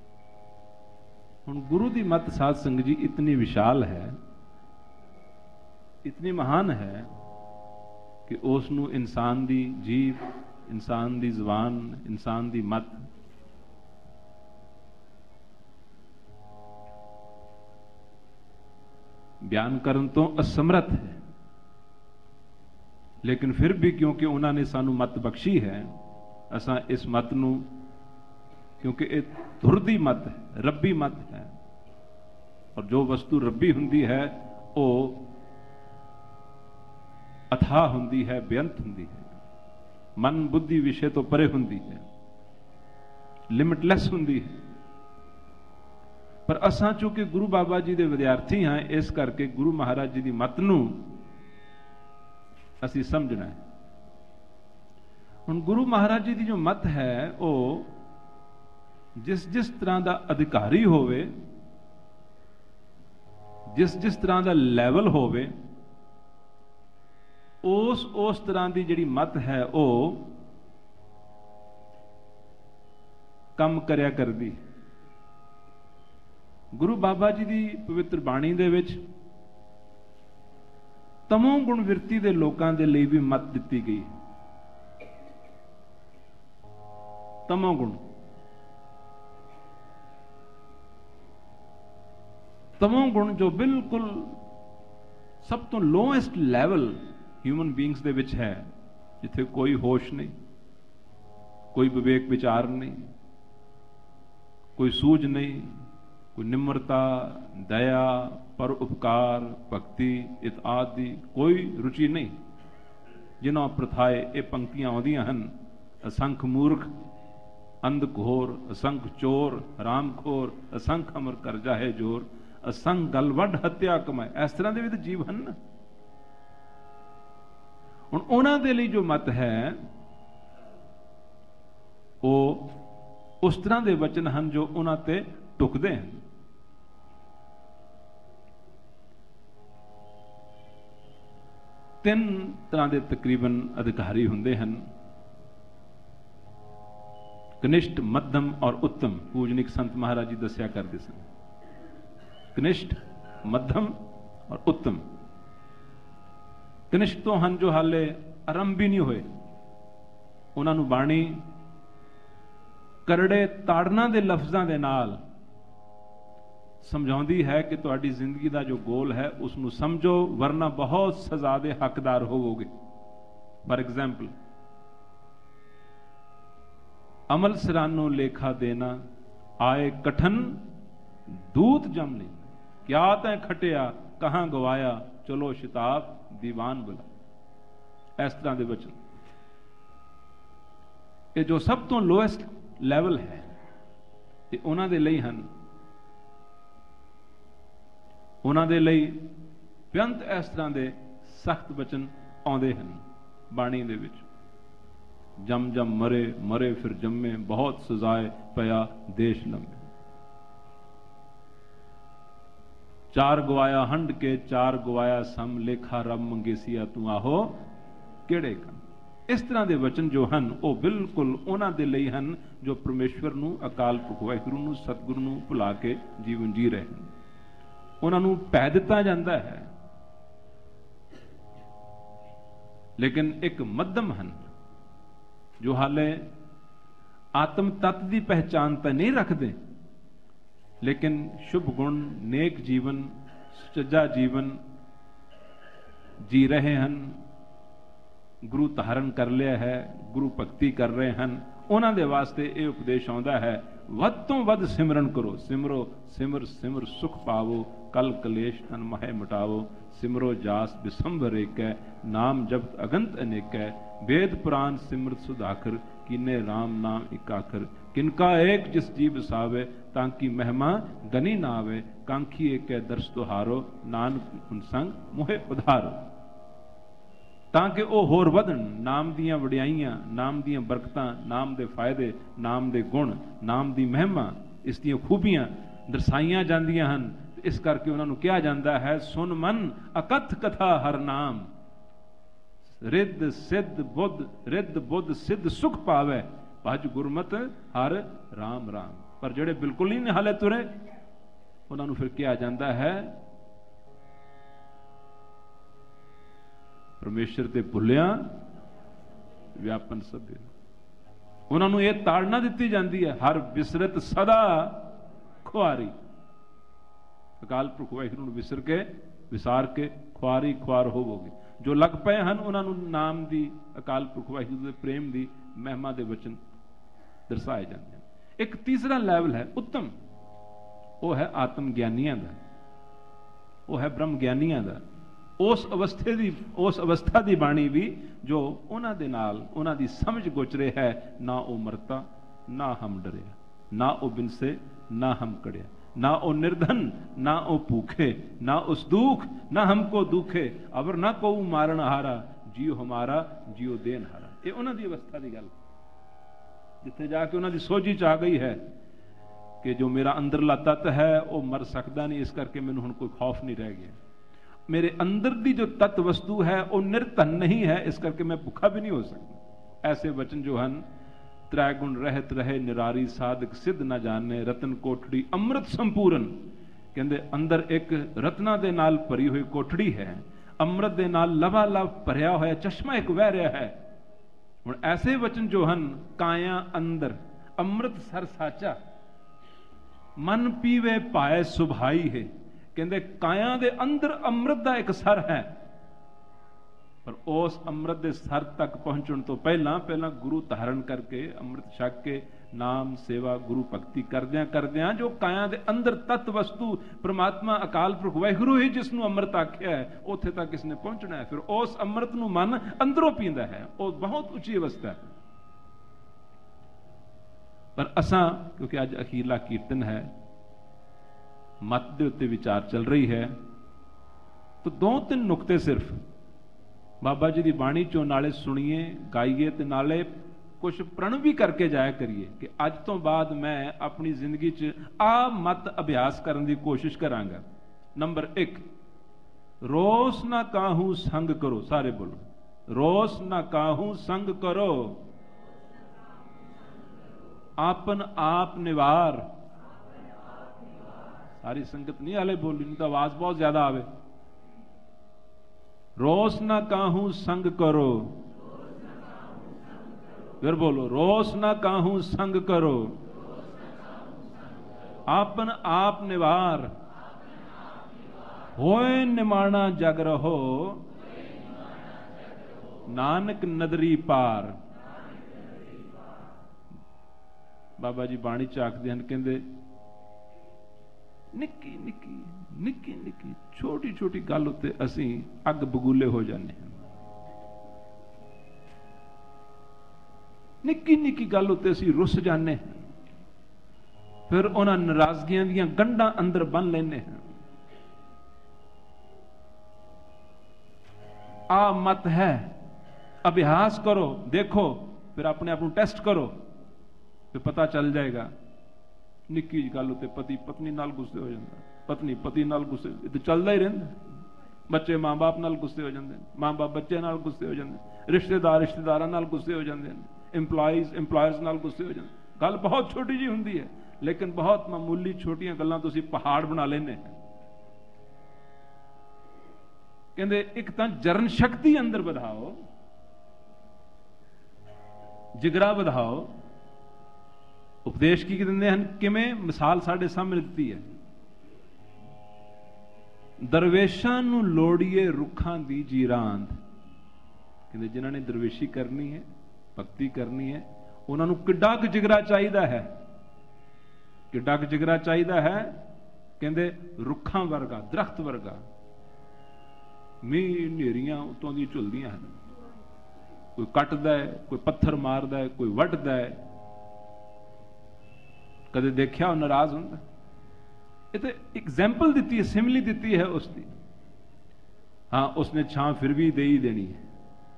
हुण गुरु दी मत साध संगत जी इतनी विशाल है इतनी महान है कि उसनू इंसान दी जीव इंसान दी जुबान इंसान दी मत बयान करन तो असमर्थ है लेकिन फिर भी क्योंकि उन्होंने सानू मत बख्शी है असा इस मत नू क्योंकि एक धुरदी मत है रब्बी मत है और जो वस्तु रब्बी हुंदी है वो अथाह हुंदी है बेअंत हुंदी है मन बुद्धि विषय तो परे हुंदी है लिमिटलैस हुंदी है पर असां चूंकि गुरु बाबा जी के विद्यार्थी हाँ इस करके गुरु महाराज जी की मत नू असी समझना है हुण गुरु महाराज जी की जो मत है वो जिस जिस तरह का अधिकारी होवे जिस जिस तरह का लैवल होवे उस उस तरह की जिहड़ी मत है वो कम करया करदी गुरु बाबा जी की पवित्र बाणी दे विच तमो गुण विरती दे लोकां दे लई भी मत दिती गई तमो गुण तमो गुण जो बिल्कुल सब तो लोएस्ट लैवल ह्यूमन बीइंग्स दे विच है जिथे कोई होश नहीं कोई विवेक विचार नहीं कोई सूझ नहीं कोई निम्रता दया पर उपकार भक्ति इत आदि कोई रुचि नहीं जिन्हों प्रथाए ये पंक्तियां आउंदियां हन असंख मूर्ख अंधघोर असंख चोर हरामखोर असंख अमर कर जाए जोर असंख गल वड हत्या कमाए इस तरह के भी तो जीव हन हुण उन्हां दे लई जो मत है वो उस तरह के वचन हैं जो उन्हां ते टुकदे हैं तीन तरह के तकरीबन अधिकारी होंदे हैं कनिष्ठ मध्यम और उत्तम पूजनिक संत महाराज जी दस्या करते सन कनिष्ठ मध्यम और उत्तम कनिष्ठ तो हैं जो हाले आरंभ भी नहीं हुए उन्होंने बाणी करड़े ताड़ना के लफ्जां दे नाल ਸਮਝਾਉਂਦੀ ਹੈ ਕਿ ਤੁਹਾਡੀ ਜ਼ਿੰਦਗੀ ਦਾ ਜੋ ਗੋਲ ਹੈ ਉਸ ਨੂੰ ਸਮਝੋ, ਵਰਨਾ ਬਹੁਤ ਸਜ਼ਾ ਦੇ ਹੱਕਦਾਰ ਹੋਵੋਗੇ। ਫਾਰ ਐਗਜ਼ਾਮਪਲ, अमल सिरानो लेखा देना, आए कठन दूत जम लेना, क्या तैं खटिया कहां गवाया, चलो शिताब दीवान बुला। इस तरह के वचन ये जो सब तो लोएस्ट लैवल है, ये उन्हां दे लई हन। उन्हां दे लई बेअंत इस तरह के सख्त वचन आउंदे हन बाणी दे विच। जम जम मरे, मरे फिर जम्मे, बहुत सजाए पया देश लम्बे। चार गवाया हंड के, चार गवाया सम, लेखा रब मंगेसिया तू आहो केड़े कम। इस तरह के वचन जो हैं वो बिल्कुल उन्हां दे लई हैं जो परमेश्वर नूं, अकाल पुरख वाहिगुरू नूं, सतगुरु नूं भुला के जीवन जी रहे हैं। उन्हां नूं पै दिता जांदा है, लेकिन एक मध्यम हैं जो हाले आत्म तत्व की पहचान तो नहीं रखते, लेकिन शुभ गुण, नेक जीवन, सच्चा जीवन जी रहे हैं, गुरु धारण कर लिया है, गुरु भक्ति कर रहे हैं। उन्हां दे वास्ते ये उपदेश आउंदा है, वध तो वध सिमरन करो, सिमरो सिमर सिमर सुख पावो, कल कलेश तन महे मिटावो, सिमरो जास बिसंबर एक है, नाम जपत अगंत अनेक है, वेद पुराण सिमरत सुधाकर, किने राम नाम इकाखर, किनका एक जिस जी बसावे, ताकि महिमा गनी ना आवे, कांखी एक है दर्श तुहारो, नानक उन संग मोहे उधारो। ताकि वो होर वधन, नाम दियां वडियाइयां, नाम दियां बरकतां, नाम दे फायदे, नाम दे गुण, नाम दी महिमा, इस दियां खूबियां दर्शाइयां जांदियां हन। इस करके उन्होंने कहा जाता है, सुन मन अकथ कथा हर नाम, रिद्ध सिद्ध बुद्ध, रिद्ध बुद्ध सिद्ध सुख पावे, भज गुरमत हर राम राम। पर जेड़े बिल्कुल ही नहीं हाले तुरे, उन्होंने फिर कहा जाता है, परमेश्वर ते भुलिया व्यापन सभ्य। उन्होंने ये ताड़ना दी जाती है, हर बिसरत सदा खुआरी। अकाल पुरख वाहिगुरू नूं विसर के, विसार के खुआरी खुआर होवोगे। जो लग पे हैं उन्होंने नाम की, अकाल पुरख वाहिगुरू के प्रेम की महिमा के वचन दर्शाए जाते हैं। एक तीसरा लैवल है उत्तम, वो है आत्म ज्ञानियों का, वो है ब्रह्म ज्ञानियों का। उस अवस्थे की, उस अवस्था की बाणी भी जो उन्हां दे नाल उन्हां दी समझ गोचरे है, ना वो मरता ना हम डरिया, ना वो बिनसे ना हम कड़िया, ना ओ निर्धन ना ओ भूखे, ना उस दुख ना हमको दुखे, अवर ना को मारन हारा, जियो हमारा जियो देन हारा। ये उन्हां दी अवस्था की गल, जिथे जाके उन्हां दी सोझी च आ गई है कि जो मेरा अंदरला तत्व है वो मर सकता नहीं, इस करके मैनूं हुण कोई खौफ नहीं रह गया। मेरे अंदर की जो तत्व वस्तु है वो निर्धन नहीं है, इस करके मैं भुखा भी नहीं हो सकता। ऐसे वचन जो हैं, त्रै गुण रहत रहे निरारी, साधक सिद्ध न जाने, रतन कोठड़ी अमृत संपूर्ण। कहते अंदर एक रत्ना दे नाल भरी हुई कोठड़ी है, अमृत दे नाल लबालब भरिया होया चश्मा एक वह रहा है। हुण ऐसे वचन जो हैं, काया अंदर अमृत सर साचा, मन पीवे पाए सुभाई है। कहते काया दे अंदर अमृत का एक सर है, पर उस अमृत के सर तक पहुंचने तो पहला पहला गुरु धारण करके अमृत छक के नाम सेवा गुरु भक्ति करद्या करद्या जो काया दे अंदर तत्व वस्तु परमात्मा अकाल पुरख वाहिगुरू ही जिसनों अमृत आख्या है, उत्थे तक इसने पहुंचना है। फिर उस अमृत नूं मन अंदरों पींदा है, वो बहुत उच्ची अवस्था है। पर असां क्योंकि अज अखीरला कीर्तन है, मत दे उत्ते विचार चल रही है, तो दो तीन नुकते सिर्फ बाबा जी की बाणी चो नाले सुनीए, गाइए, ते नाले कुछ प्रण भी करके जाया करिए कि अज तो बाद मैं अपनी जिंदगी च आ मत अभ्यास करने की कोशिश करांगा। नंबर एक, रोस ना काहू संग करो। सारे बोलो, रोस ना काहू संग करो, आपन आप निवार। सारी संगत नहीं हाले बोली, नहीं तो आवाज बहुत ज्यादा आवे। रोस ना काहू संग करो, फिर बोलो, रोस ना काहू संग करो, आपन आप निवार, होए निमाणा जग रहो, नानक नदरी पार। बाबा जी बाणी च आखदे हन, कहंदे निक्की निक्की निक्की निक्की छोटी छोटी गल उत्ते असीं अग बगूले हो जाने हैं। निक्की निक्की गल उत्ते असीं रुस जाने हैं, फिर उन्हां नाराजगियां दीयां गंढां अंदर बन लैने हैं। आ मत है, अभ्यास करो, देखो, फिर अपने आप को टेस्ट करो, फिर पता चल जाएगा। निक्की जी गल उत्ते पति पत्नी नाल गुस्से हो जाता, पत्नी पति नाल गुस्से, तो चलता ही रहिंदा। बच्चे मां बाप नाल गुस्से हो जाते हैं, मां बाप बच्चे नाल गुस्से हो जाते हैं, रिश्तेदार रिश्तेदारां नाल गुस्से हो जाते हैं, इंप्लॉइज इंप्लॉयर्स नाल गुस्से हो जाते। गल बहुत छोटी जी हुंदी है, लेकिन बहुत मामूली छोटियां गल्लां तुसीं पहाड़ बना लेने हैं। कहंदे एक तां जरन शक्ति अंदर वधाओ, जिगरा वधाओ। उपदेश की दिंदे हन, किवें? मिसाल साडे सामने दित्ती है, दरवेशां नूं लोड़ीए रुखां दी जीरांद। कहंदे जिन्हां ने दरवेशी करनी है, भगती करनी है, उन्हां नूं किड्डा क जिगरा चाहिदा है, किड्डा क जिगरा चाहिदा है। कहंदे रुखां वर्गा, दरख्त वर्गा। मींह नेरियां उतों दी झुलदियां हन, कोई कटदा है, कोई पत्थर मारदा है, कोई वड्डदा है। कदे देखिया नाराज हुंदा? ये तो एग्जाम्पल दिती है, सिमली दिती है उसकी। हाँ, उसने छां फिर भी दे ही देनी है,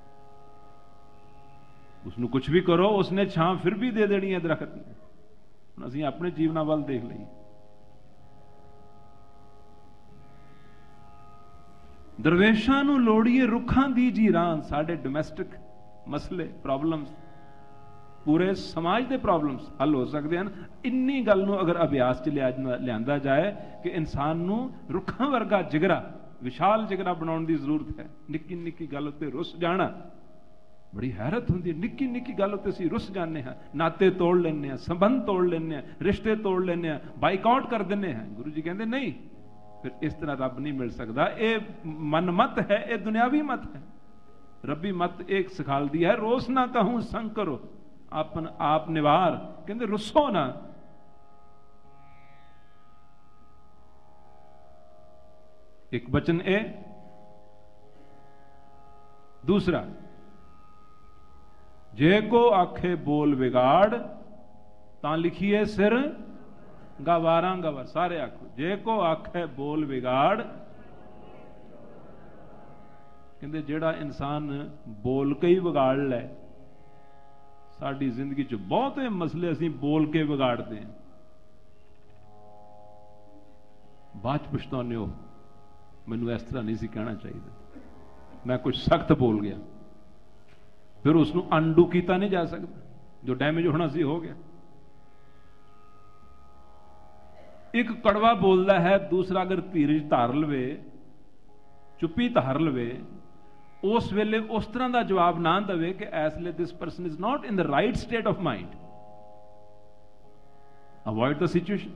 उसनू कुछ भी करो, उसने छां फिर भी दे देनी है दरख्त ने। हुण असीं अपने जीवनां वल देख लईए। दरवेशां नूं लोड़ीए रुखां दी जीरान। साडे डोमैसटिक मसले, प्रॉब्लम्स, पूरे समाज के प्रॉब्लम्स हल हो सकते हैं इन्नी गल नूं अगर अभ्यास च लिया लियांदा जाए कि इंसान नूं रुखां वर्गा जिगरा, विशाल जिगरा बनाउण दी जरूरत है। निक्की निक्की गल उत्ते रुस जाना बड़ी हैरत हुंदी है। निक्की निक्की गल उत्ते असीं रुस जाने हैं, नाते तोड़ लेने हैं, संबंध तोड़ लेने हैं, रिश्ते तोड़ लेने हैं, बाइकआउट कर देने हैं। गुरु जी कहते नहीं, फिर इस तरह रब नहीं मिल सकता। ये मन मत है, ये दुनियावी मत है। रबी मत एक सिखाल दी है, रोस ना कहूं संग करो, अपन आप निवार। कहते रुसो ना। एक बचन ए, दूसरा जे को आखे बोल बिगाड़, ता लिखिए सिर गवारा गवार। सारे आखो, जे को आखे बोल बिगाड़। कहते जेड़ा इंसान बोल के ही बिगाड़ लै, साड़ी जिंदगी च बहुते मसले असीं बोल के बिगाड़ते हैं, बाद पछताने हो मैनू इस तरह नहीं सी कहना चाहिए, मैं कुछ सख्त बोल गया। फिर उसनू अनडू किया नहीं जा सकता, जो डैमेज होना सी हो गया। एक कड़वा बोलता है, दूसरा अगर धीरज धार लवे, चुप्पी धार लवे, उस वेले उस तरह का जवाब ना दे कि इसलिए this person is not in the right state of mind. Avoid the situation.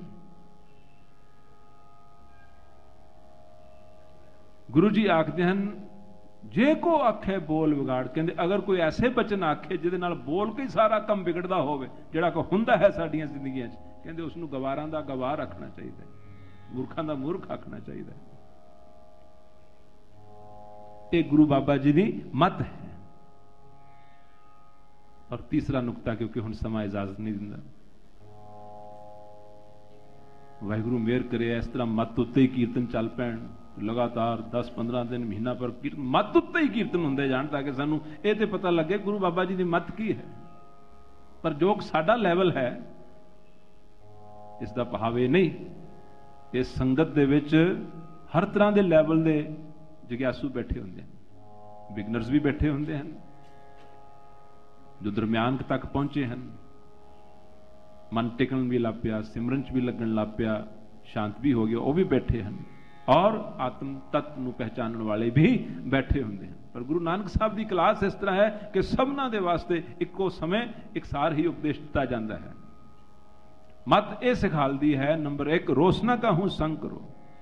Guru ji आखते हैं, जे को आखे बोल बिगाड़। कहते अगर कोई ऐसे बचन आखे जिहदे नाल बोल के सारा काम बिगड़दा होवे, जिहड़ा को हुंदा है साडियां जिंदगियां च, कहते उसनू गवारां दा गवार रखना चाहिए, मूर्खां दा मूर्ख आखना चाहिए। ये गुरु बाबा जी की मत है। और तीसरा नुकता, क्योंकि हुण समा इजाजत नहीं दिंदा, वाहिगुरू मेहर करे इस तरह मत उत्ते ही कीर्तन चल पैण, लगातार दस पंद्रह दिन महीना पर कीर्तन मत उत्ते ही कीर्तन होंदे जाण, ताकि सानू ये तो पता लगे गुरु बाबा जी की मत की है। पर जो साडा लैवल है इसका भाव ये नहीं, इस संगत दे विच हर तरह के लैवल के जिग्यासू बैठे होंदे हैं, बिगनर्स भी बैठे होंदे हैं, जो दरम्यान तक पहुंचे हैं, मन टिकन भी लग पिया, सिमरन च भी लगन लग पिया, शांत भी हो गया, वो भी बैठे हैं, और आत्म तत्व नूं पहचानने वाले भी बैठे होंदे हैं। पर गुरु नानक साहब की क्लास इस तरह है कि सबना दे वास्ते इक्को समय एक सार ही उपदेश दिता जाता है। मत ये सिखालती है नंबर एक, रोसना का हूं संग करो,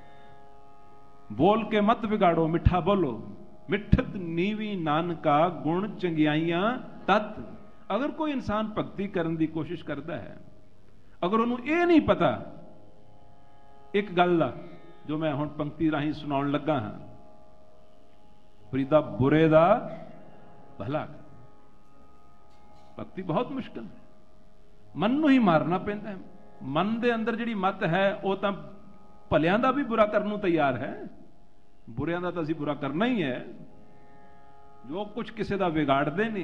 बोल के मत बिगाड़ो, मिठा बोलो, मिठत नीवी नानका गुण चंगियाइयां तत। अगर कोई इंसान भगती करने की कोशिश करता है, अगर उन्होंने ये नहीं पता एक गल दा जो मैं हुण पंक्ति राही सुनाउण लगा हां, फरीदा बुरे दा भला कर। भक्ति बहुत मुश्किल है, मन नूं ही मारना पैंदा है। मन दे अंदर जिहड़ी मत है वो तां भलियां दा भी बुरा करन नूं तैयार है, बुरियां दा तां असीं बुरा करना ही है। जो कुछ किसी दा विगाड़दे नहीं,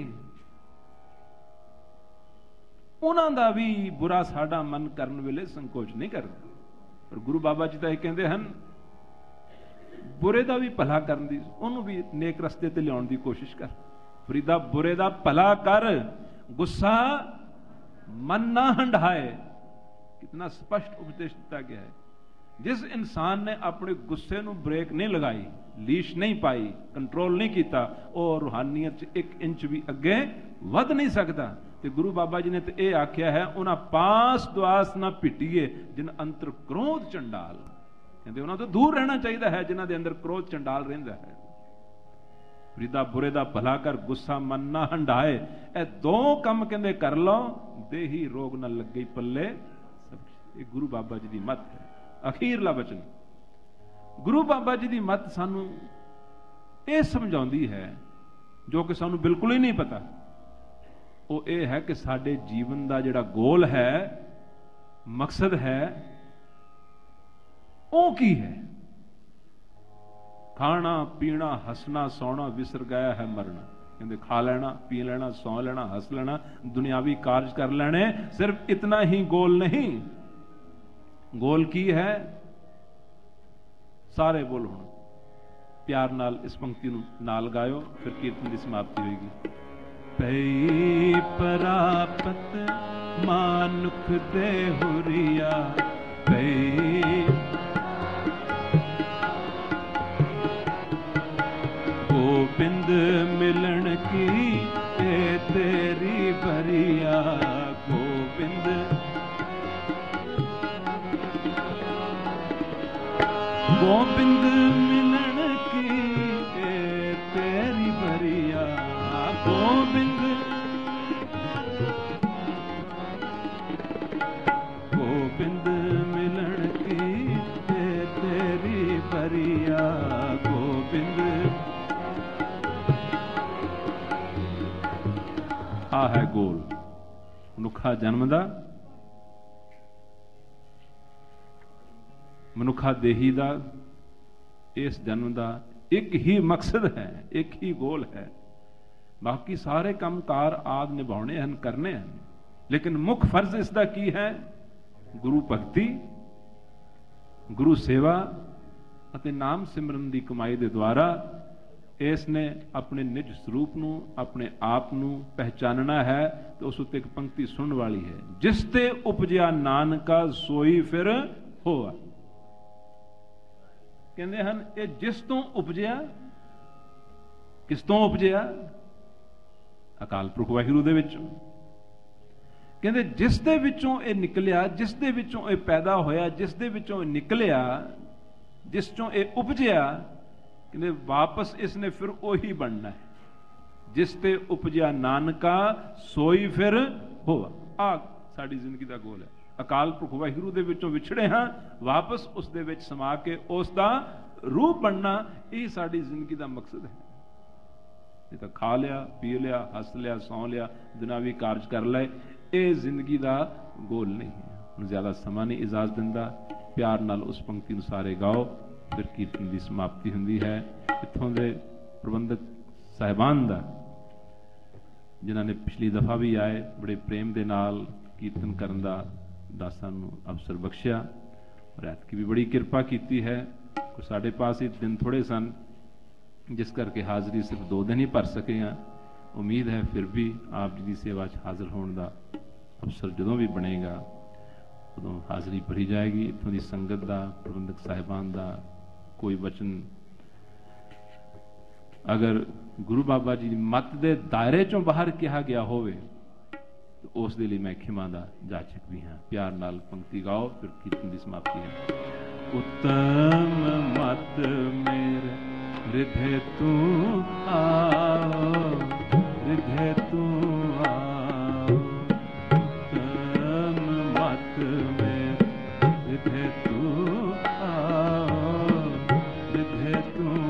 उन्हां दा भी बुरा साडा मन करन वेले संकोच नहीं करदा। पर गुरु बाबा जी तां इह कहंदे हन, बुरे दा भी भला करन दी, उहनूं भी नेक रस्ते ते लियाउण दी कोशिश कर। फरीदा बुरे दा भला कर, गुस्सा मन ना हंडाए। कितना स्पष्ट उपदेश दिता गया है। जिस इंसान ने अपने गुस्से नूं ब्रेक नहीं लगाई, लीश नहीं पाई, कंट्रोल नहीं किया, वह रूहानियत च एक इंच भी अगे वध नहीं सकता। तो गुरु बाबा जी ने तो यह आख्या है, उन्हां पास दुआस ना पिटीए जिन अंतर क्रोध चंडाल। कहते उन्हां तो दूर रहना चाहिए है जिन्हां दे अंदर क्रोध चंडाल रहिंदा है। फरीदा बुरे दा भला कर, गुस्सा मन ना हंडाए। ए दो कम कहंदे कर लो, देही रोग ना लगे पल्ले। ये गुरु बाबा जी की मत है। अखीरला वचन गुरु बाबा जी की मत सानू ये समझाउंदी है जो कि सानू बिल्कुल ही नहीं पता। वो ये है कि साडे जीवन का जिहड़ा गोल है, मकसद है, वो की है। खाना पीना हसना सौना विसर गया है मरना। कहते खा लेना पी लेना सौ लेना हस लेना दुनियावी कार्य कर लेने, सिर्फ इतना ही गोल नहीं। गोल की है? सारे बोल हुण प्यार नाल इस पंक्ति नूं नाल गायो, फिर कीर्तन की समाप्ति होगी। पई परापत मानुख दे हुरिया, पई गोबिंद मिलन की ए तेरी बरिया। गोबिंद गोबिंद मिलन की ए तेरी बरिया। गोबिंद गोबिंद मिलन की ए तेरी बरिया। गोबिंद आ है गोल मनुखा जन्म दा, मनुखा देही दा। इस जन्म का एक ही मकसद है, एक ही गोल है। बाकी सारे काम कार आदि निभाने हैं, करने हैं, लेकिन मुख फर्ज इसका की है? गुरु भक्ति, गुरु सेवा अते नाम सिमरन की कमाई के द्वारा इसने अपने निज स्वरूप नूं, अपने आप नूं पहचानना है। तो उस उत्ते एक पंक्ति सुनने वाली है, जिसते उपजिया नानका सोई फिर होआ। कहते हैं ये जिस तो उपजिया, किस तो उपजिया? अकाल पुरख वाहिगुरू दे विचों। कहते जिस दे विचों ये निकलिया, जिस दे विचों ये पैदा होया, जिस दे विचों निकलिया, जिस चों ये उपजिया, कहते वापस इसने फिर ओही बनना है। जिस ते उपजिया नानका सोई फिर होवा। आ साडी जिंदगी का गोल है। अकाल पुरख वाहिगुरू दे विचों विछड़े हाँ, वापस उस दे विच समा के उस दा रूप बनना, यही साडी जिंदगी का मकसद है। ये तो खा लिया पी लिया हस लिया सौ लिया दुनियावी कार्य कर ले, ये जिंदगी का गोल नहीं है। हुण ज्यादा समा नहीं इजाजत दिंदा, प्यार नाल उस पंक्ति नूं सारे गाओ, फिर कीर्तन की समाप्ति हुंदी है। इत्थों दे प्रबंधक साहिबान दा, जिन्हां ने पिछली दफा भी आए, बड़े प्रेम दे नाल कीर्तन करन दा दासां नूं अवसर बख्शिया, और ऐतकी भी बड़ी किरपा की है। साढ़े पास ही दिन थोड़े सन, जिस करके हाज़री सिर्फ दो दिन ही भर सके हैं। उम्मीद है फिर भी आप जी की सेवा च हाजिर होने का अवसर जदों भी बनेगा उदों हाज़री भरी जाएगी। इत्थों की संगत का, प्रबंधक साहिबान का कोई वचन अगर गुरु बाबा जी मत दे दायरे चों बाहर कहा गया होवे, तो उस दे लई मैं खिमा दा जाचक भी हाँ। प्यार नाल पंक्ति गाओ फिर कीर्तन की समाप्ति है। उत्तम मत मेरे रिधे तू आओ, रिधे तू आओ, उत्तम मत मेरे रिधे तू आओ, रिधे तू